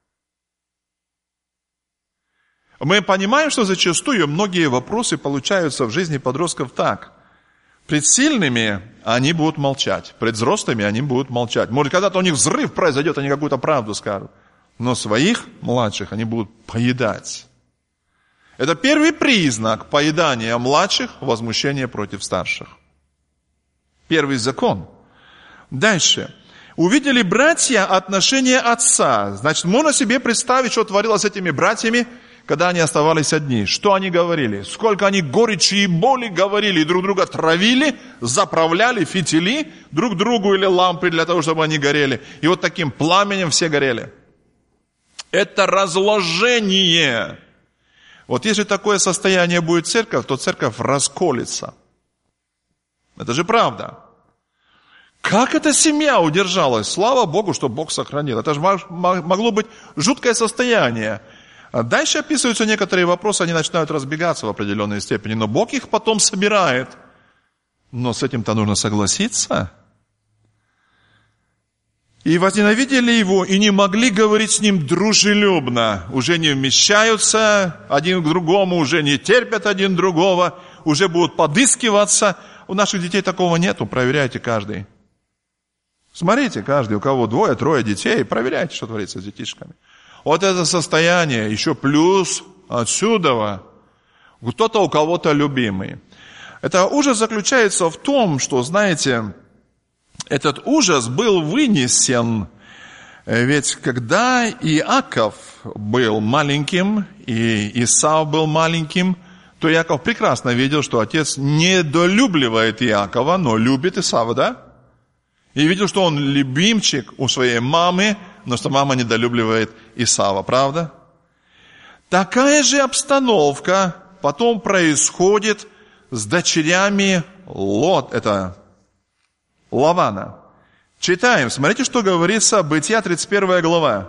[SPEAKER 1] Мы понимаем, что зачастую многие вопросы получаются в жизни подростков так. Пред сильными они будут молчать, пред взрослыми они будут молчать. Может, когда-то у них взрыв произойдет, они какую-то правду скажут. Но своих младших они будут поедать. Это первый признак поедания младших – возмущение против старших. Первый закон. Дальше. Увидели братья отношения отца. Значит, можно себе представить, что творилось с этими братьями, когда они оставались одни. Что они говорили? Сколько они горечи и боли говорили, друг друга травили, заправляли фитили друг другу или лампы для того, чтобы они горели. И вот таким пламенем все горели. Это разложение. Вот если такое состояние будет церковь, то церковь расколется. Это же правда. Как эта семья удержалась? Слава Богу, что Бог сохранил. Это же могло быть жуткое состояние. Дальше описываются некоторые вопросы, они начинают разбегаться в определенной степени, но Бог их потом собирает. Но с этим-то нужно согласиться. И возненавидели его, и не могли говорить с ним дружелюбно. Уже не вмещаются один к другому, уже не терпят один другого, уже будут подыскиваться. У наших детей такого нету, проверяйте каждый. Смотрите, каждый, у кого 2-3 детей, проверяйте, что творится с детишками. Вот это состояние, еще плюс отсюда, кто-то у кого-то любимый. Это ужас заключается в том, что, знаете, этот ужас был вынесен, ведь когда Иаков был маленьким, и Исав был маленьким, то Иаков прекрасно видел, что отец недолюбливает Иакова, но любит Исава, да? И видел, что он любимчик у своей мамы, но что мама недолюбливает Исава, правда? Такая же обстановка потом происходит с дочерями Лавана. Читаем, смотрите, что говорится, Бытия, 31 глава.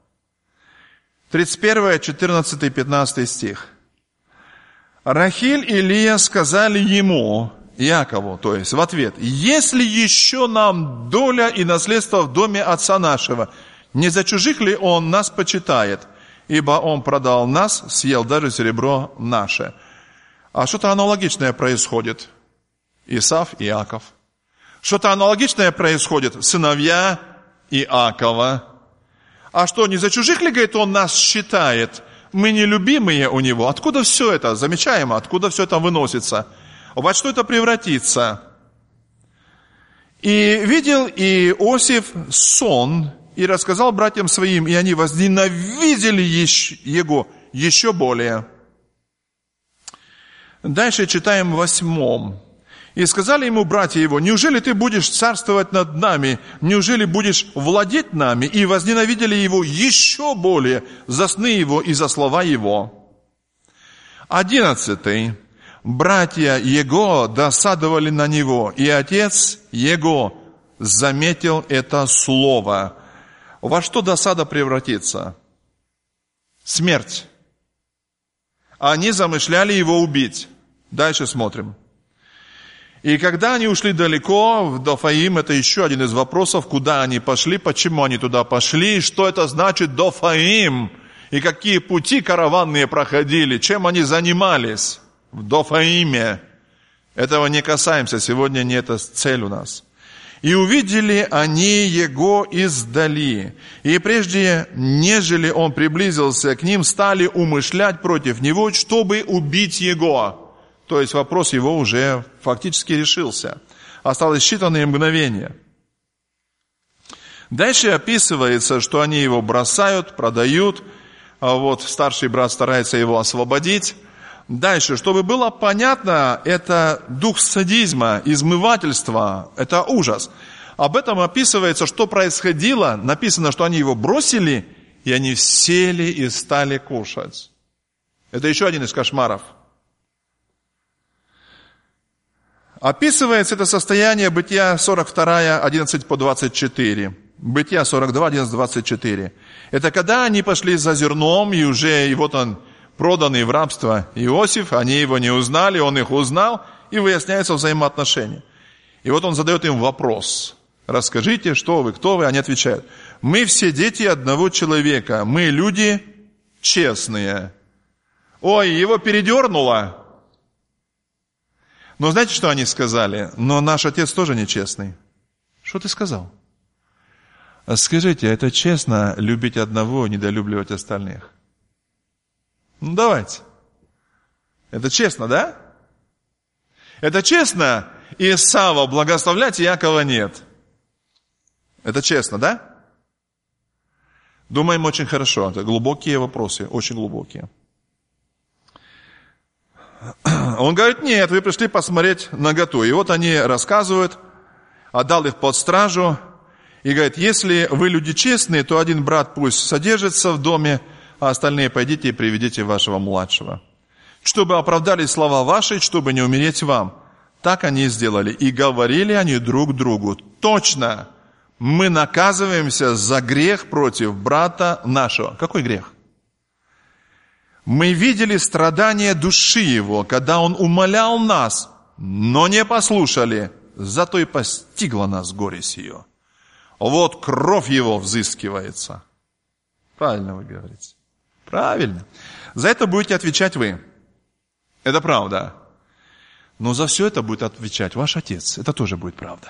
[SPEAKER 1] 31, 14, 15 стих. Рахиль и Лия сказали ему, Иакову, то есть в ответ, если еще нам доля и наследство в доме отца нашего, не за чужих ли он нас почитает, ибо он продал нас, съел даже серебро наше. А что-то аналогичное происходит. Исав и Иаков. Что-то аналогичное происходит. Сыновья Иакова. А что, не за чужих ли, говорит, он нас считает? Мы нелюбимые у него. Откуда все это? Замечаем, откуда все это выносится? Во что это превратится? И видел Иосиф сон, и рассказал братьям своим, и они возненавидели его еще более. Дальше читаем в 8. И сказали ему братья его, неужели ты будешь царствовать над нами, неужели будешь владеть нами? И возненавидели его еще более за сны его и за слова его. 11. Братья его досадовали на него, и отец его заметил это слово. Во что досада превратится? Смерть. Они замышляли его убить. Дальше смотрим. И когда они ушли далеко, в Дофаим, это еще один из вопросов, куда они пошли, почему они туда пошли, что это значит Дофаим, и какие пути караванные проходили, чем они занимались в Дофаиме. Этого не касаемся, сегодня не это цель у нас. И увидели они его издали, и прежде, нежели он приблизился к ним, стали умышлять против него, чтобы убить его. То есть вопрос его уже фактически решился. Осталось считанные мгновения. Дальше описывается, что они его бросают, продают, а вот старший брат старается его освободить. Дальше, чтобы было понятно, это дух садизма, измывательства, это ужас. Об этом описывается, что происходило. Написано, что они его бросили, и они сели и стали кушать. Это еще один из кошмаров. Описывается это состояние Бытия 42, 11 по 24. Бытия 42, 11, 24. Это когда они пошли за зерном, и вот он, проданный в рабство Иосиф, они его не узнали, он их узнал, и выясняются взаимоотношения. И вот он задает им вопрос. Расскажите, что вы, кто вы? Они отвечают. Мы все дети одного человека, мы люди честные. Ой, его передернуло. Но знаете, что они сказали? Но наш отец тоже нечестный. Что ты сказал? Скажите, это честно любить одного, недолюбливать остальных? Ну, давайте. Это честно, да? Это честно Исава благословлять, Иакова нет. Это честно, да? Думаем очень хорошо. Это глубокие вопросы, очень глубокие. Он говорит, нет, вы пришли посмотреть наготу. И вот они рассказывают, отдал их под стражу. И говорит, если вы люди честные, то один брат пусть содержится в доме, а остальные пойдите и приведите вашего младшего. Чтобы оправдались слова ваши, чтобы не умереть вам. Так они и сделали. И говорили они друг другу, точно, мы наказываемся за грех против брата нашего. Какой грех? Мы видели страдания души его, когда он умолял нас, но не послушали, зато и постигла нас горе сие. Вот кровь его взыскивается. Правильно вы говорите. Правильно. За это будете отвечать вы. Это правда. Но за все это будет отвечать ваш отец. Это тоже будет правда.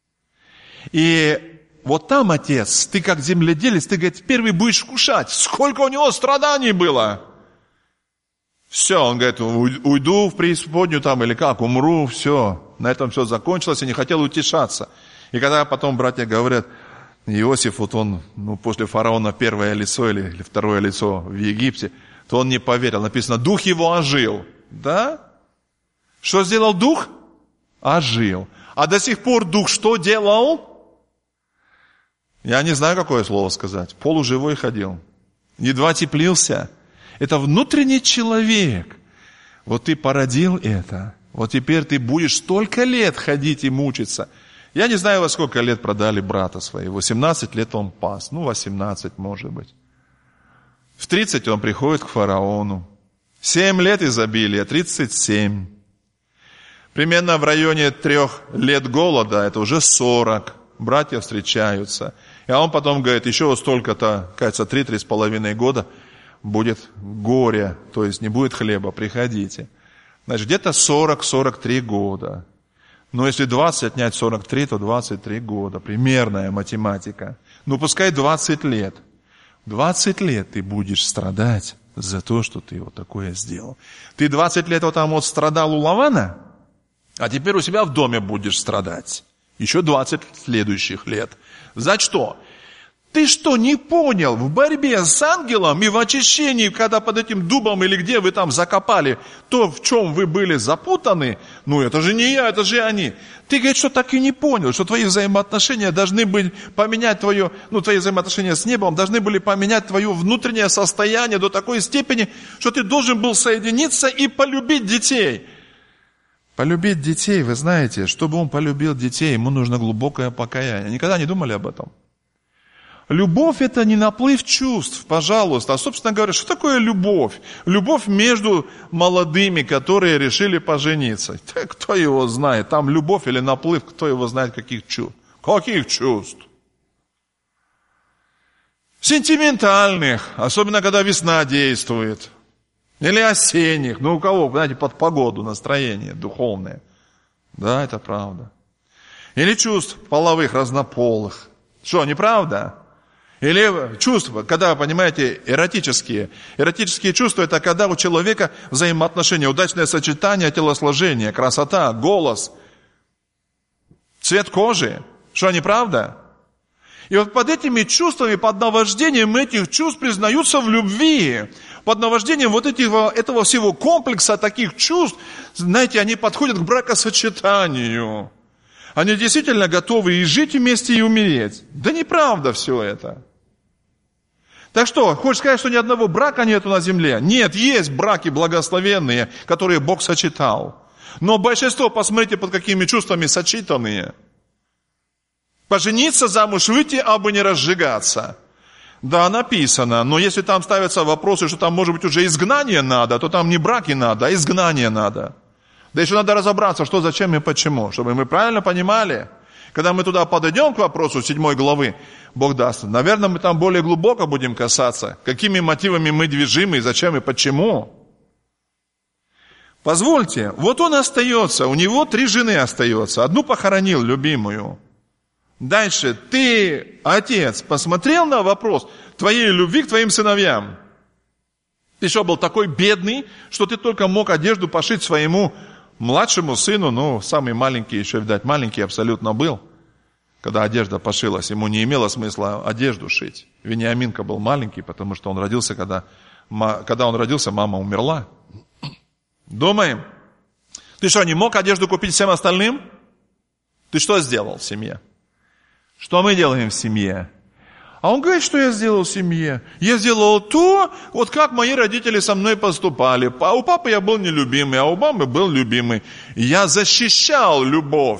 [SPEAKER 1] И вот там отец, ты как земледелец, ты, говорит, первый будешь вкушать. Сколько у него страданий было. Все, он говорит, уйду в преисподнюю там или как, умру, все. На этом все закончилось, и не хотел утешаться. И когда потом братья говорят, Иосиф, вот он, после фараона первое лицо или второе лицо в Египте, то он не поверил. Написано, дух его ожил. Да? Что сделал дух? Ожил. А до сих пор дух что делал? Я не знаю, какое слово сказать. Полуживой ходил. Едва теплился. Это внутренний человек. Вот ты породил это. Вот теперь ты будешь столько лет ходить и мучиться. Я не знаю, во сколько лет продали брата своего. 18 лет он пас. 18, может быть. В 30 он приходит к фараону. 7 лет изобилия, 37. Примерно в районе 3 лет голода, это уже 40. Братья встречаются. И он потом говорит, еще вот столько-то, кажется, 3-3,5 года будет горе, то есть не будет хлеба, приходите. Значит, где-то 40-43 года. Но если 20 отнять 43, то 23 года. Примерная математика. Пускай 20 лет. 20 лет ты будешь страдать за то, что ты вот такое сделал. Ты 20 лет вот там вот страдал у Лавана, а теперь у себя в доме будешь страдать. Еще 20 следующих лет. За что? Ты что, не понял? В борьбе с ангелом и в очищении, когда под этим дубом или где вы там закопали то, в чем вы были запутаны, это же не я, это же они. Ты, говорит, что так и не понял, что твои взаимоотношения должны были поменять твои взаимоотношения с небом, должны были поменять твое внутреннее состояние до такой степени, что ты должен был соединиться и полюбить детей. Полюбить детей, вы знаете, чтобы он полюбил детей, ему нужно глубокое покаяние. Никогда не думали об этом? Любовь – это не наплыв чувств, пожалуйста. А, собственно говоря, что такое любовь? Любовь между молодыми, которые решили пожениться. Да, кто его знает? Там любовь или наплыв, кто его знает, каких чувств? Каких чувств? Сентиментальных, особенно когда весна действует. Или осенних, у кого, знаете, под погоду настроение духовное. Да, это правда. Или чувств половых, разнополых. Что, неправда? Или чувства, когда, понимаете, эротические. Эротические чувства – это когда у человека взаимоотношения, удачное сочетание, телосложение, красота, голос, цвет кожи. Что, неправда? И вот под этими чувствами, под наваждением этих чувств признаются в любви. Под наваждением этого всего комплекса таких чувств, знаете, они подходят к бракосочетанию. Они действительно готовы и жить вместе, и умереть. Да неправда все это. Так что, хочешь сказать, что ни одного брака нету на земле? Нет, есть браки благословенные, которые Бог сочетал. Но большинство, посмотрите, под какими чувствами сочетанные. Пожениться, замуж выйти, абы не разжигаться. Да, написано, но если там ставятся вопросы, что там, может быть, уже изгнание надо, то там не браки надо, а изгнание надо. Да еще надо разобраться, что, зачем и почему, чтобы мы правильно понимали. Когда мы туда подойдем к вопросу 7 главы, Бог даст, наверное, мы там более глубоко будем касаться, какими мотивами мы движимы, зачем и почему. Позвольте, вот он остается, у него 3 жены остается, одну похоронил, любимую. Дальше, ты, отец, посмотрел на вопрос твоей любви к твоим сыновьям? Ты что, был такой бедный, что ты только мог одежду пошить своему младшему сыну, самый маленький еще, видать, маленький абсолютно был, когда одежда пошилась, ему не имело смысла одежду шить. Вениаминка был маленький, потому что он родился, когда он родился, мама умерла. Думаем, ты что, не мог одежду купить всем остальным? Ты что сделал в семье? Что мы делаем в семье? А он говорит, что я сделал в семье. Я сделал то, вот как мои родители со мной поступали. А у папы я был нелюбимый, а у мамы был любимый. Я защищал любовь.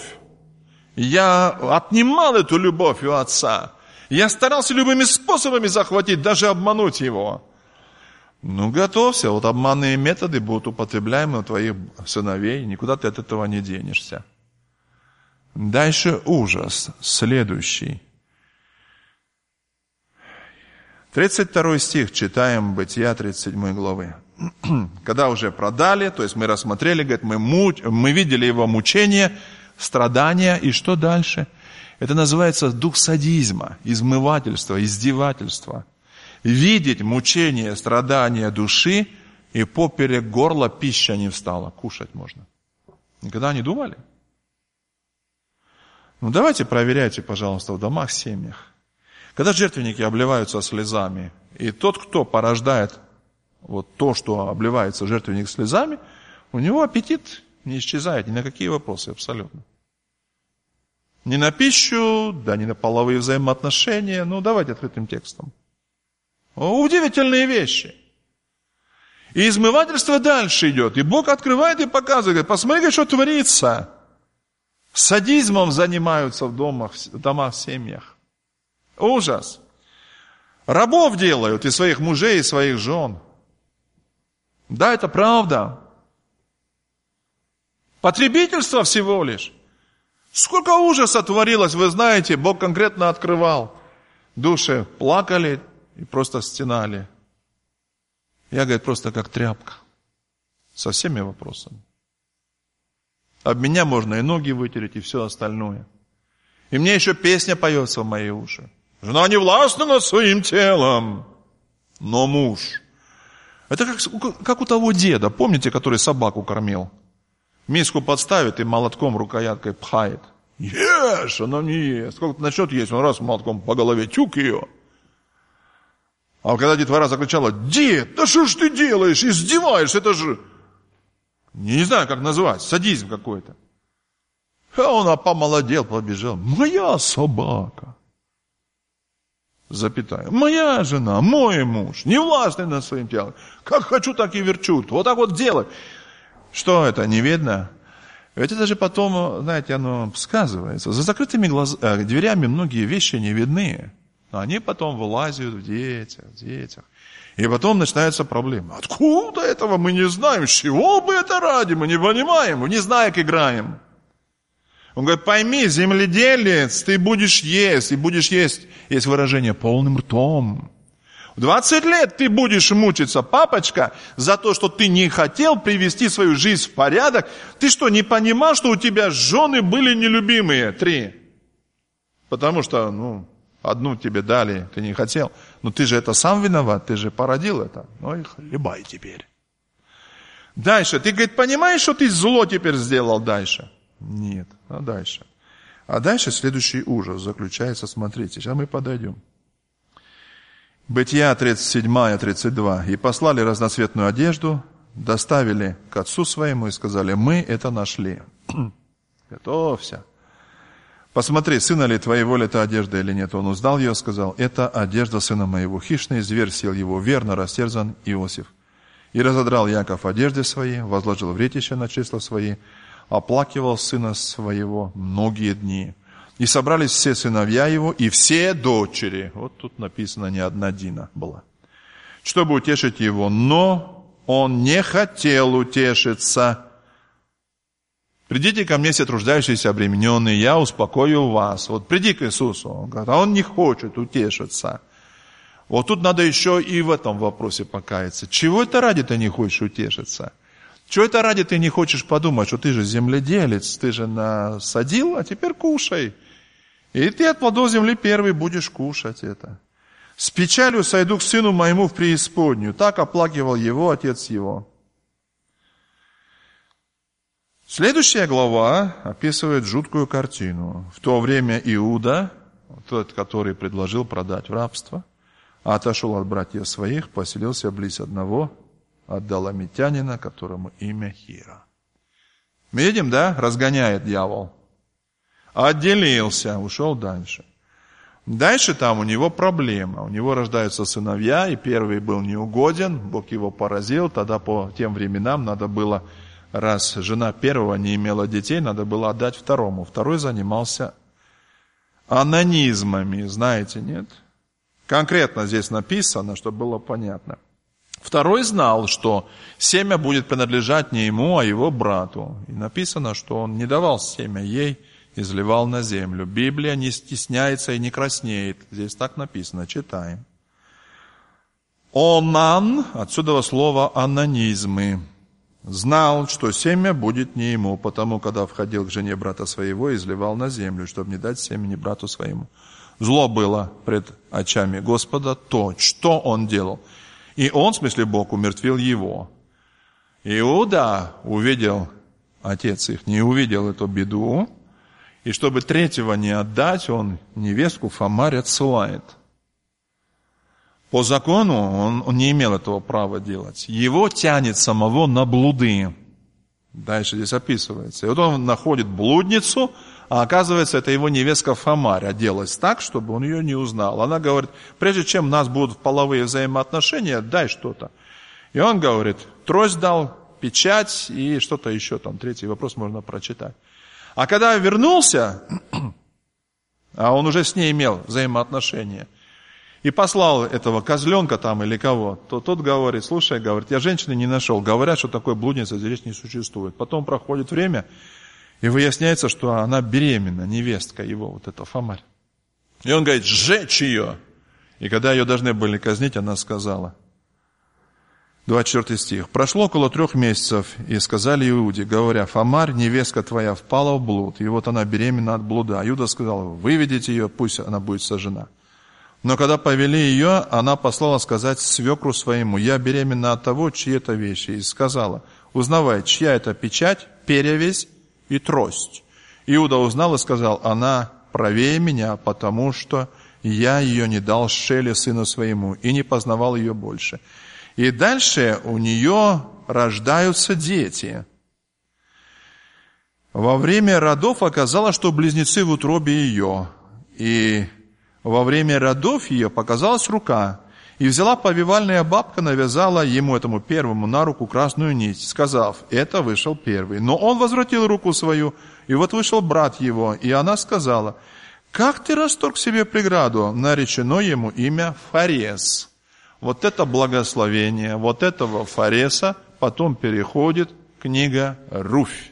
[SPEAKER 1] Я отнимал эту любовь у отца. Я старался любыми способами захватить, даже обмануть его. Готовься, вот обманные методы будут употребляемы у твоих сыновей. Никуда ты от этого не денешься. Дальше ужас, следующий. 32 стих, читаем Бытия 37 главы. Когда уже продали, то есть мы рассмотрели, говорит, мы видели его мучения, страдания, и что дальше? Это называется дух садизма, измывательства, издевательства. Видеть мучения, страдания души, и поперек горла пища не встала, кушать можно. Никогда не думали? Давайте проверяйте, пожалуйста, в домах, семьях. Когда жертвенники обливаются слезами, и тот, кто порождает вот то, что обливается жертвенник слезами, у него аппетит не исчезает ни на какие вопросы абсолютно. Ни на пищу, да ни на половые взаимоотношения. Давайте открытым текстом. Удивительные вещи. И измывательство дальше идет. И Бог открывает и показывает, говорит, посмотри, что творится. Садизмом занимаются в домах, в семьях. Ужас. Рабов делают и своих мужей, и своих жен. Да, это правда. Потребительство всего лишь. Сколько ужаса творилось, вы знаете, Бог конкретно открывал. Души плакали и просто стенали. Я, говорит, просто как тряпка. Со всеми вопросами. Об меня можно и ноги вытереть, и все остальное. И мне еще песня поется в мои уши. Жена не властна над своим телом, но муж. Это как у того деда, помните, который собаку кормил? Миску подставит и молотком, рукояткой пхает. Ешь, она не ест. Сколько начнет есть, он раз молотком по голове, тюк ее. А вот когда детвора закричала: дед, да что ж ты делаешь, издеваешься, это же, не знаю, как назвать, садизм какой-то. А он помолодел, побежал: моя собака, запятая, моя жена, мой муж, не властный над своим телом. Как хочу, так и верчу. Вот так вот делать. Что это, не видно? Ведь это же потом, знаете, оно сказывается. За закрытыми дверями многие вещи не видны. Но они потом вылазят в детях. И потом начинаются проблемы. Откуда этого мы не знаем? С чего бы это ради? Мы не понимаем. Мы не знаем, как играем. Он говорит: пойми, земледелец, ты будешь есть. И будешь есть, есть выражение, полным ртом. В 20 лет ты будешь мучиться, папочка, за то, что ты не хотел привести свою жизнь в порядок. Ты что, не понимал, что у тебя жены были нелюбимые? 3. Потому что, одну тебе дали, ты не хотел. Но ты же это сам виноват, ты же породил это. Ну и хлебай теперь. Дальше, ты, говорит, понимаешь, что ты зло теперь сделал дальше? Нет, а дальше. А дальше следующий ужас заключается, смотрите, сейчас мы подойдем. Бытия 37-32. И послали разноцветную одежду, доставили к отцу своему и сказали: мы это нашли. Готовься. Посмотри, сына ли твоего ли это одежда или нет. Он узнал ее, сказал: это одежда сына моего. Хищный зверь съел его, верно растерзан Иосиф. И разодрал Яков одежды свои, возложил вретище на числа свои, оплакивал сына своего многие дни. И собрались все сыновья его и все дочери. Вот тут написано, не одна Дина была. Чтобы утешить его, но он не хотел утешиться. Придите ко мне, все труждающиеся, обремененные, я успокою вас. Вот приди к Иисусу. Он говорит, а он не хочет утешиться. Вот тут надо еще и в этом вопросе покаяться. Чего это ради ты не хочешь утешиться? Чего это ради ты не хочешь подумать, что ты же земледелец, ты же насадил, а теперь кушай. И ты от плодов земли первый будешь кушать это. С печалью сойду к сыну моему в преисподнюю. Так оплакивал его отец его. Следующая глава описывает жуткую картину. В то время Иуда, тот, который предложил продать в рабство, отошел от братьев своих, поселился близ одного аддалламитянина, которому имя Хира. Мы видим, да? Разгоняет дьявол. Отделился, ушел дальше. Дальше там у него проблема. У него рождаются сыновья, и первый был неугоден, Бог его поразил. Тогда по тем временам надо было, раз жена первого не имела детей, надо было отдать второму. Второй занимался анонизмами, знаете, нет? Конкретно здесь написано, чтобы было понятно. Второй знал, что семя будет принадлежать не ему, а его брату. И написано, что он не давал семя ей, изливал на землю. Библия не стесняется и не краснеет. Здесь так написано, читаем. Онан, отсюда слово анонизмы, знал, что семя будет не ему, потому когда входил к жене брата своего, изливал на землю, чтобы не дать семени брату своему. Зло было пред очами Господа то, что он делал. И он, в смысле Бог, умертвил его. Иуда увидел, отец их, не увидел эту беду, и чтобы третьего не отдать, он невестку Фомарь отсылает. По закону он не имел этого права делать. Его тянет самого на блуды. Дальше здесь описывается. И вот он находит блудницу, а оказывается, это его невестка Фомарь оделась так, чтобы он ее не узнал. Она говорит, прежде чем у нас будут половые взаимоотношения, дай что-то. И он говорит, трость дал, печать и что-то еще там. Третий вопрос можно прочитать. А когда вернулся, а он уже с ней имел взаимоотношения, и послал этого козленка там или кого, то тот говорит, слушай, говорит, я женщины не нашел. Говорят, что такой блудницы здесь не существует. Потом проходит время, и выясняется, что она беременна, невестка его, вот эта Фомарь. И он говорит, сжечь ее. И когда ее должны были казнить, она сказала, 24 стих. Прошло около 3 месяцев, и сказали Иуде, говоря, Фомарь, невестка твоя, впала в блуд, и вот она беременна от блуда. Иуда сказал, выведите ее, пусть она будет сожжена. Но когда повели ее, она послала сказать свекру своему, я беременна от того, чьи это вещи. И сказала, узнавай, чья это печать, перевесь и трость. Иуда узнал и сказал, она правее меня, потому что я ее не дал Шеле, сыну своему, и не познавал ее больше. И дальше у нее рождаются дети. Во время родов оказалось, что близнецы в утробе ее. И во время родов ее показалась рука. И взяла повивальная бабка, навязала ему, этому первому, на руку красную нить, сказав, это вышел первый. Но он возвратил руку свою, и вот вышел брат его. И она сказала, как ты расторг себе преграду? Наречено ему имя Фарес. Вот это благословение, вот этого Фареса потом переходит книга Руфь.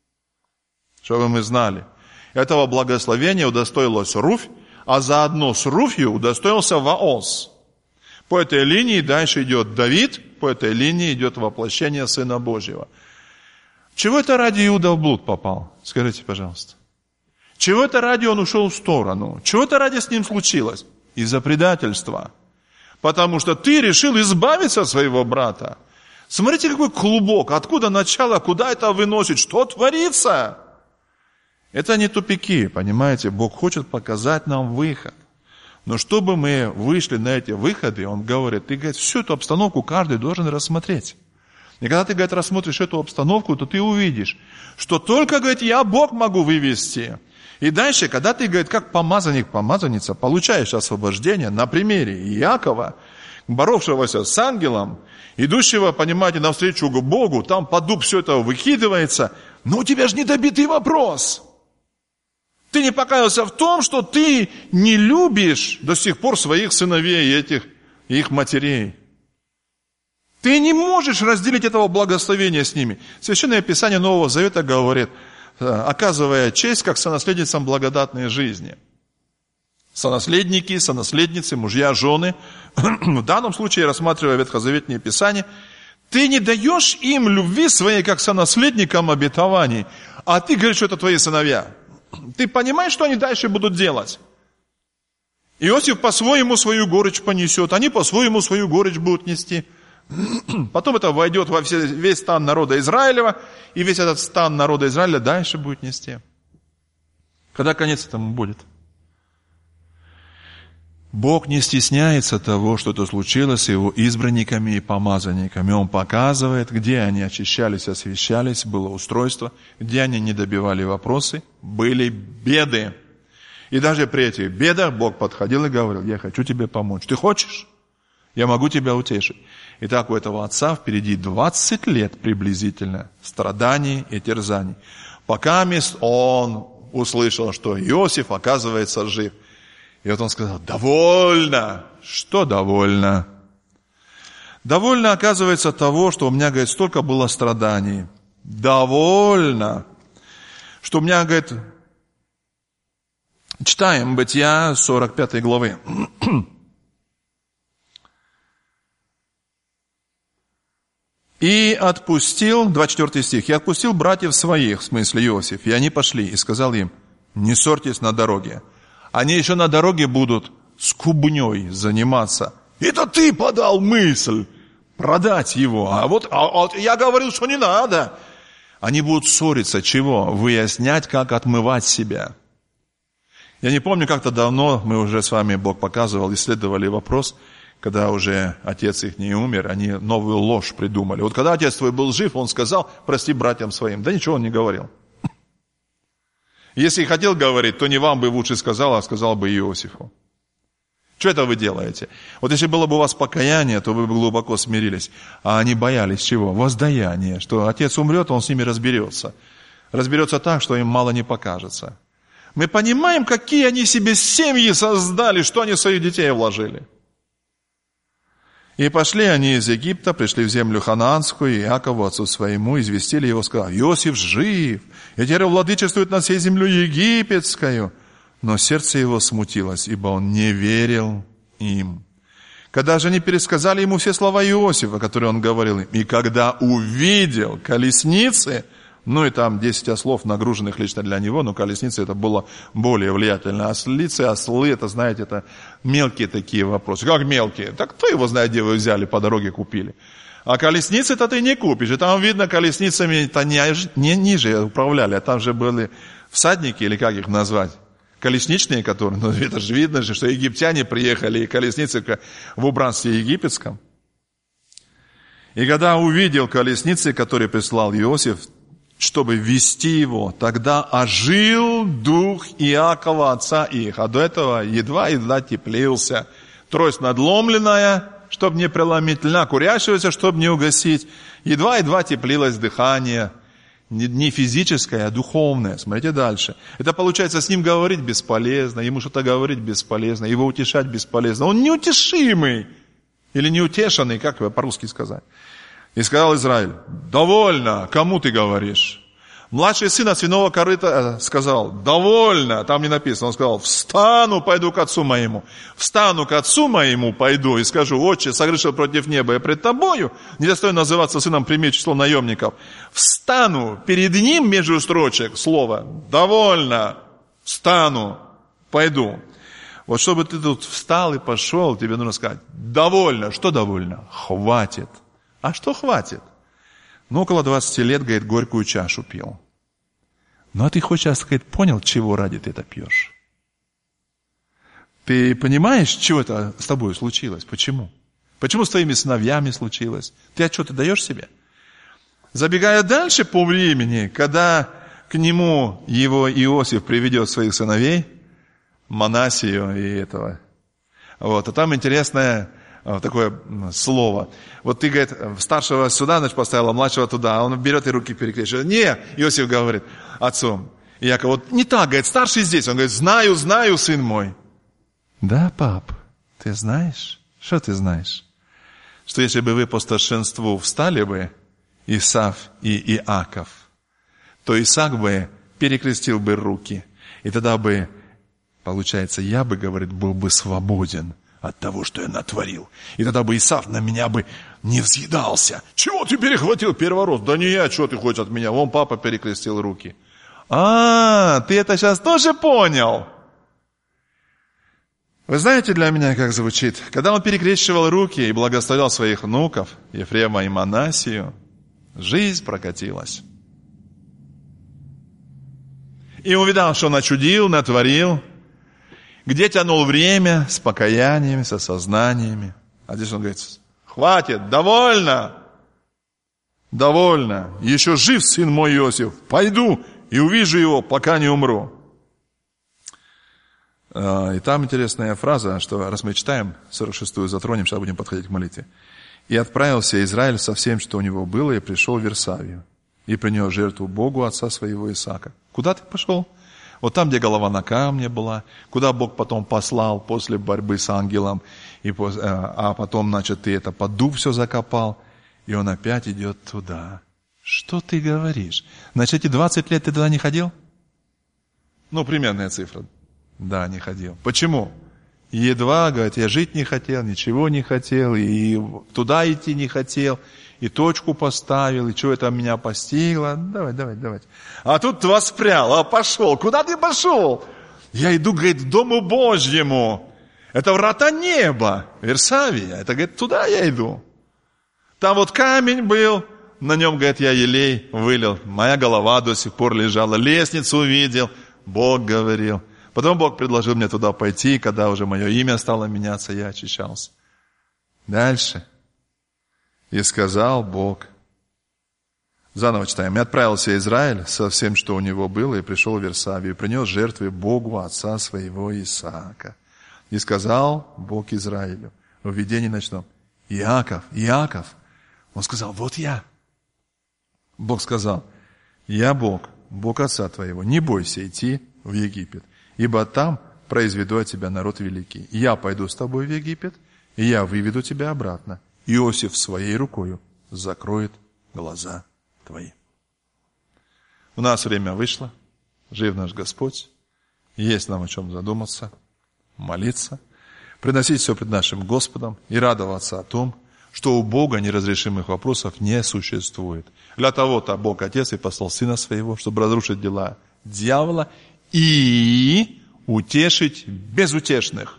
[SPEAKER 1] Чтобы мы знали. Этого благословения удостоилась Руфь, а заодно с Руфью удостоился Вооз. По этой линии дальше идет Давид, по этой линии идет воплощение Сына Божьего. Чего это ради Иуда в блуд попал? Скажите, пожалуйста. Чего это ради он ушел в сторону? Чего это ради с ним случилось? Из-за предательства. Потому что ты решил избавиться от своего брата. Смотрите, какой клубок, откуда начало, куда это выносит, что творится? Это не тупики, понимаете? Бог хочет показать нам выход. Но чтобы мы вышли на эти выходы, Он говорит, ты, говорит, всю эту обстановку каждый должен рассмотреть. И когда ты, говорит, рассмотришь эту обстановку, то ты увидишь, что только, говорит, я, Бог, могу вывести. И дальше, когда ты, говорит, как помазанник, помазанница, получаешь освобождение на примере Иакова, боровшегося с ангелом, идущего, понимаете, навстречу к Богу, там под дуб все это выкидывается, но у тебя же недобитый вопрос. Ты не покаялся в том, что ты не любишь до сих пор своих сыновей и их матерей. Ты не можешь разделить этого благословения с ними. Священное Писание Нового Завета говорит, оказывая честь как сонаследницам благодатной жизни. Сонаследники, сонаследницы, мужья, жены. В данном случае, рассматривая Ветхозаветное Писание, ты не даешь им любви своей как сонаследникам обетований, а ты говоришь, что это твои сыновья. Ты понимаешь, что они дальше будут делать? Иосиф по-своему свою горечь понесет, они по-своему свою горечь будут нести. Потом это войдет во весь стан народа Израилева, и весь этот стан народа Израиля дальше будет нести. Когда конец этому будет? Бог не стесняется того, что это случилось с Его избранниками и помазанниками. Он показывает, где они очищались, освящались, было устройство, где они не добивали вопросы, были беды. И даже при этих бедах Бог подходил и говорил, я хочу тебе помочь. Ты хочешь? Я могу тебя утешить. Итак, у этого отца впереди 20 лет приблизительно страданий и терзаний. Пока он услышал, что Иосиф, оказывается, жив. И вот он сказал, довольно. Что довольно? Довольно, оказывается, того, что у меня, говорит, столько было страданий. Довольно. Что у меня, говорит, читаем Бытия 45 главы. И отпустил, 24 стих, и отпустил братьев своих, в смысле Иосиф, и они пошли, и сказал им, не ссорьтесь на дороге. Они еще на дороге будут скубней заниматься. Это ты подал мысль продать его. А вот я говорил, что не надо. Они будут ссориться. Чего? Выяснять, как отмывать себя. Я не помню, как-то давно мы уже с вами, Бог показывал, исследовали вопрос, когда уже отец их не умер, они новую ложь придумали. Вот когда отец твой был жив, он сказал, прости братьям своим. Да ничего он не говорил. Если и хотел говорить, то не вам бы лучше сказал, а сказал бы Иосифу. Что это вы делаете? Вот если было бы у вас покаяние, то вы бы глубоко смирились. А они боялись чего? Воздаяния, что отец умрет, он с ними разберется. Разберется так, что им мало не покажется. Мы понимаем, какие они себе семьи создали, что они в своих детей вложили. И пошли они из Египта, пришли в землю ханаанскую, и Иакову, отцу своему, известили его, сказали, Иосиф жив, и теперь владычествует над всей землей египетскую. Но сердце его смутилось, ибо он не верил им. Когда же они пересказали ему все слова Иосифа, которые он говорил им, и когда увидел колесницы, ну и там 10 ослов, нагруженных лично для него, но колесницы это было более влиятельно. Ослицы, ослы, это, знаете, это мелкие такие вопросы. Как мелкие? Так кто его знает, где вы взяли, по дороге купили. А колесницы-то ты не купишь. И там видно, колесницами-то не ниже управляли, а там же были всадники, или как их назвать, колесничные, которые, ну, это же видно, что египтяне приехали, и колесницы в убранстве египетском. И когда увидел колесницы, которые прислал Иосиф, чтобы вести его, тогда ожил дух Иакова, отца их. А до этого едва теплился. Трость надломленная, чтобы не преломить, льна курящегося, чтобы не угасить. Едва теплилось дыхание. Не физическое, а духовное. Смотрите дальше. Это получается, с ним говорить бесполезно, ему что-то говорить бесполезно, его утешать бесполезно. Он неутешимый. Или неутешенный, как по-русски сказать. И сказал Израиль: довольно, кому ты говоришь? Младший сын от свиного корыта сказал: довольно, там не написано, он сказал: встану, пойду к отцу моему. Встану к отцу моему, пойду и скажу: отче, согрешил против неба и пред тобою, недостоин называться сыном, прими число наемников. Встану перед ним, между строчек, слово: довольно, встану, пойду. Вот чтобы ты тут встал и пошел, тебе нужно сказать: довольно. Что довольно? Хватит. А что хватит? Ну, около 20 лет, говорит, горькую чашу пил. Ну, а ты хочешь сказать, понял, чего ради ты это пьешь? Ты понимаешь, чего это с тобой случилось? Почему? Почему с твоими сыновьями случилось? Ты отчеты даешь себе? Забегая дальше по времени, когда к нему его Иосиф приведет своих сыновей, Манассию и этого. Вот, а там интересное такое слово. Вот ты, говорит, старшего сюда, значит, поставила, младшего туда, а он берет и руки перекрещивает. Не, Иосиф говорит отцу. И Яков: вот не так, говорит, старший здесь. Он говорит: знаю, сын мой. Да, пап, ты знаешь? Что ты знаешь? Что если бы вы по старшинству встали бы, Исав и Иаков, то Исаак бы перекрестил бы руки. И тогда бы, получается, я бы, говорит, был бы свободен от того, что я натворил. И тогда бы Исав на меня бы не взъедался. Чего ты перехватил первородство? Да не я, что ты хочешь от меня? Вон папа перекрестил руки. А, ты это сейчас тоже понял? Вы знаете для меня, как звучит? Когда он перекрещивал руки и благословлял своих внуков, Ефрема и Манассию, жизнь прокатилась. И увидал, что начудил, натворил, где тянул время с покаяниями, с осознаниями. А здесь он говорит: хватит, довольно, еще жив сын мой Иосиф, пойду и увижу его, пока не умру. И там интересная фраза, что раз мы читаем, 46-ю затронем, сейчас будем подходить к молитве. И отправился Израиль со всем, что у него было, и пришел в Вирсавию, и принес жертву Богу отца своего Исаака. Куда ты пошел? Вот там, где голова на камне была, куда Бог потом послал после борьбы с ангелом, а потом, значит, ты это под дуб все закопал, и он опять идет туда. Что ты говоришь? Значит, эти 20 лет ты туда не ходил? Ну, примерная цифра. Да, не ходил. Почему? Едва, говорит, я жить не хотел, ничего не хотел, и туда идти не хотел, и точку поставил, и что это меня постигло. Давай. А тут воспрял, пошел. Куда ты пошел? Я иду, говорит, к Дому Божьему. Это врата неба, Вирсавия. Это, говорит, туда я иду. Там вот камень был, на нем, говорит, я елей вылил. Моя голова до сих пор лежала. Лестницу увидел, Бог говорил. Потом Бог предложил мне туда пойти, когда уже мое имя стало меняться, я очищался. Дальше. И сказал Бог. Заново читаем. И отправился Израиль со всем, что у него было, и пришел в Вирсавию, и принес жертвы Богу отца своего Исаака. И сказал Бог Израилю в видении ночном: Иаков. Он сказал: вот я. Бог сказал: я Бог, Бог отца твоего, не бойся идти в Египет, ибо там произведу от тебя народ великий. Я пойду с тобой в Египет, и я выведу тебя обратно. Иосиф своей рукою закроет глаза твои. У нас время вышло, жив наш Господь, есть нам о чем задуматься, молиться, приносить все пред нашим Господом и радоваться о том, что у Бога неразрешимых вопросов не существует. Для того-то Бог Отец и послал Сына Своего, чтобы разрушить дела дьявола и утешить безутешных.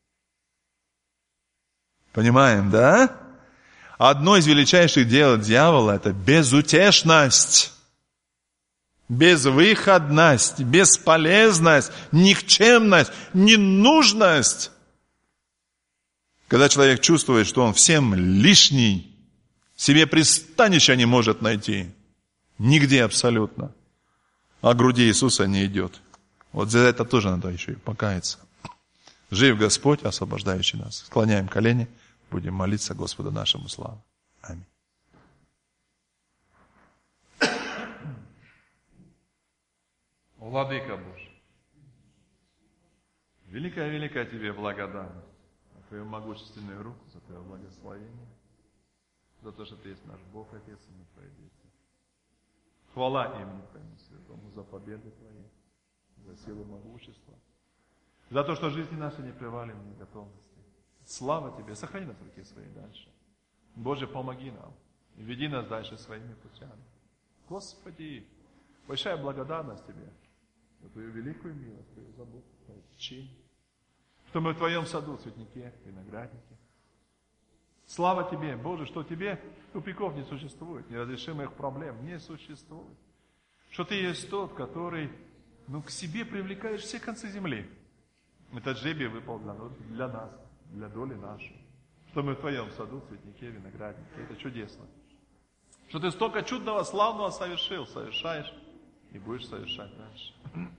[SPEAKER 1] Понимаем, да? Одно из величайших дел дьявола – это безутешность. безвыходность, бесполезность, никчемность, ненужность. Когда человек чувствует, что он всем лишний, себе пристанища не может найти, нигде абсолютно, а к груди Иисуса не идет. Вот за это тоже надо еще и покаяться. Жив Господь, освобождающий нас. Склоняем колени, будем молиться Господу нашему славу. Аминь. Владыка Божий, великая Тебе благодарность за Твою могущественную руку, за Твое благословение, за то, что Ты есть наш Бог, Отец, и мы Твои дети. Хвала имени Твоему Святому за победы Твои, за силу могущества, за то, что жизни наши не прервали в неготовности. Слава Тебе, сохрани нас в руке своей дальше. Боже, помоги нам и веди нас дальше своими путями. Господи, большая благодарность Тебе за Твою великую милость, Твою заботу, Твою чин, что мы в Твоем саду, цветнике, винограднике. Слава Тебе, Боже, что Тебе тупиков не существует, неразрешимых проблем не существует. Что Ты есть тот, который, к себе привлекаешь все концы земли. Этот жребий выпал для нас, для доли нашей. Что мы в Твоем саду, цветнике, винограднике. Это чудесно. Что Ты столько чудного, славного совершил, совершаешь и будешь совершать дальше.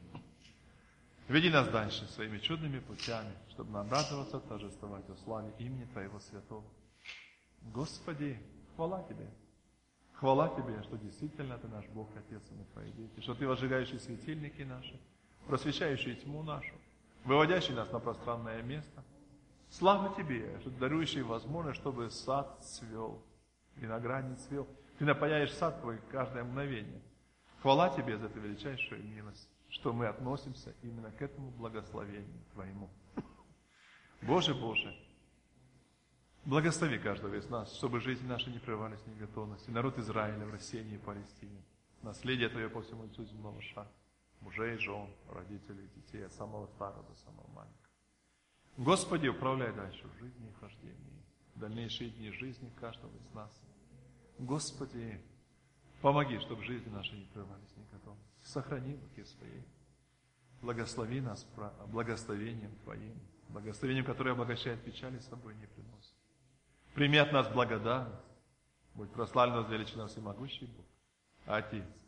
[SPEAKER 1] Веди нас дальше своими чудными путями, чтобы нам радоваться, торжествовать о славе имени Твоего Святого. Господи, хвала Тебе. Хвала Тебе, что действительно Ты наш Бог, Отец, и мы Твои дети. Что Ты возжигающий светильники наши, просвещающий тьму нашу, выводящий нас на пространное место. Слава Тебе, что Ты дарующий возможность, чтобы сад цвел, виноградник цвел. Ты напаяешь сад Твой каждое мгновение. Хвала Тебе за эту величайшую милость, что мы относимся именно к этому благословению Твоему. Боже, благослови каждого из нас, чтобы жизнь наша не прервались в неготовности. Народ Израиля в России и Палестине. Наследие Твое по всему лицу земного шара. Мужей, жен, родителей, детей, от самого старого до самого маленького. Господи, управляй дальше в жизни и хождении, в дальнейшие дни жизни каждого из нас. Господи, помоги, чтобы жизни наши не прервались в неготовности. Сохрани в руке своей. Благослови нас благословением Твоим, благословением, которое обогащает печали, с собой не приносит. Прими от нас благодарность. Будь прославлен, возвеличен всемогущий Бог, Отец,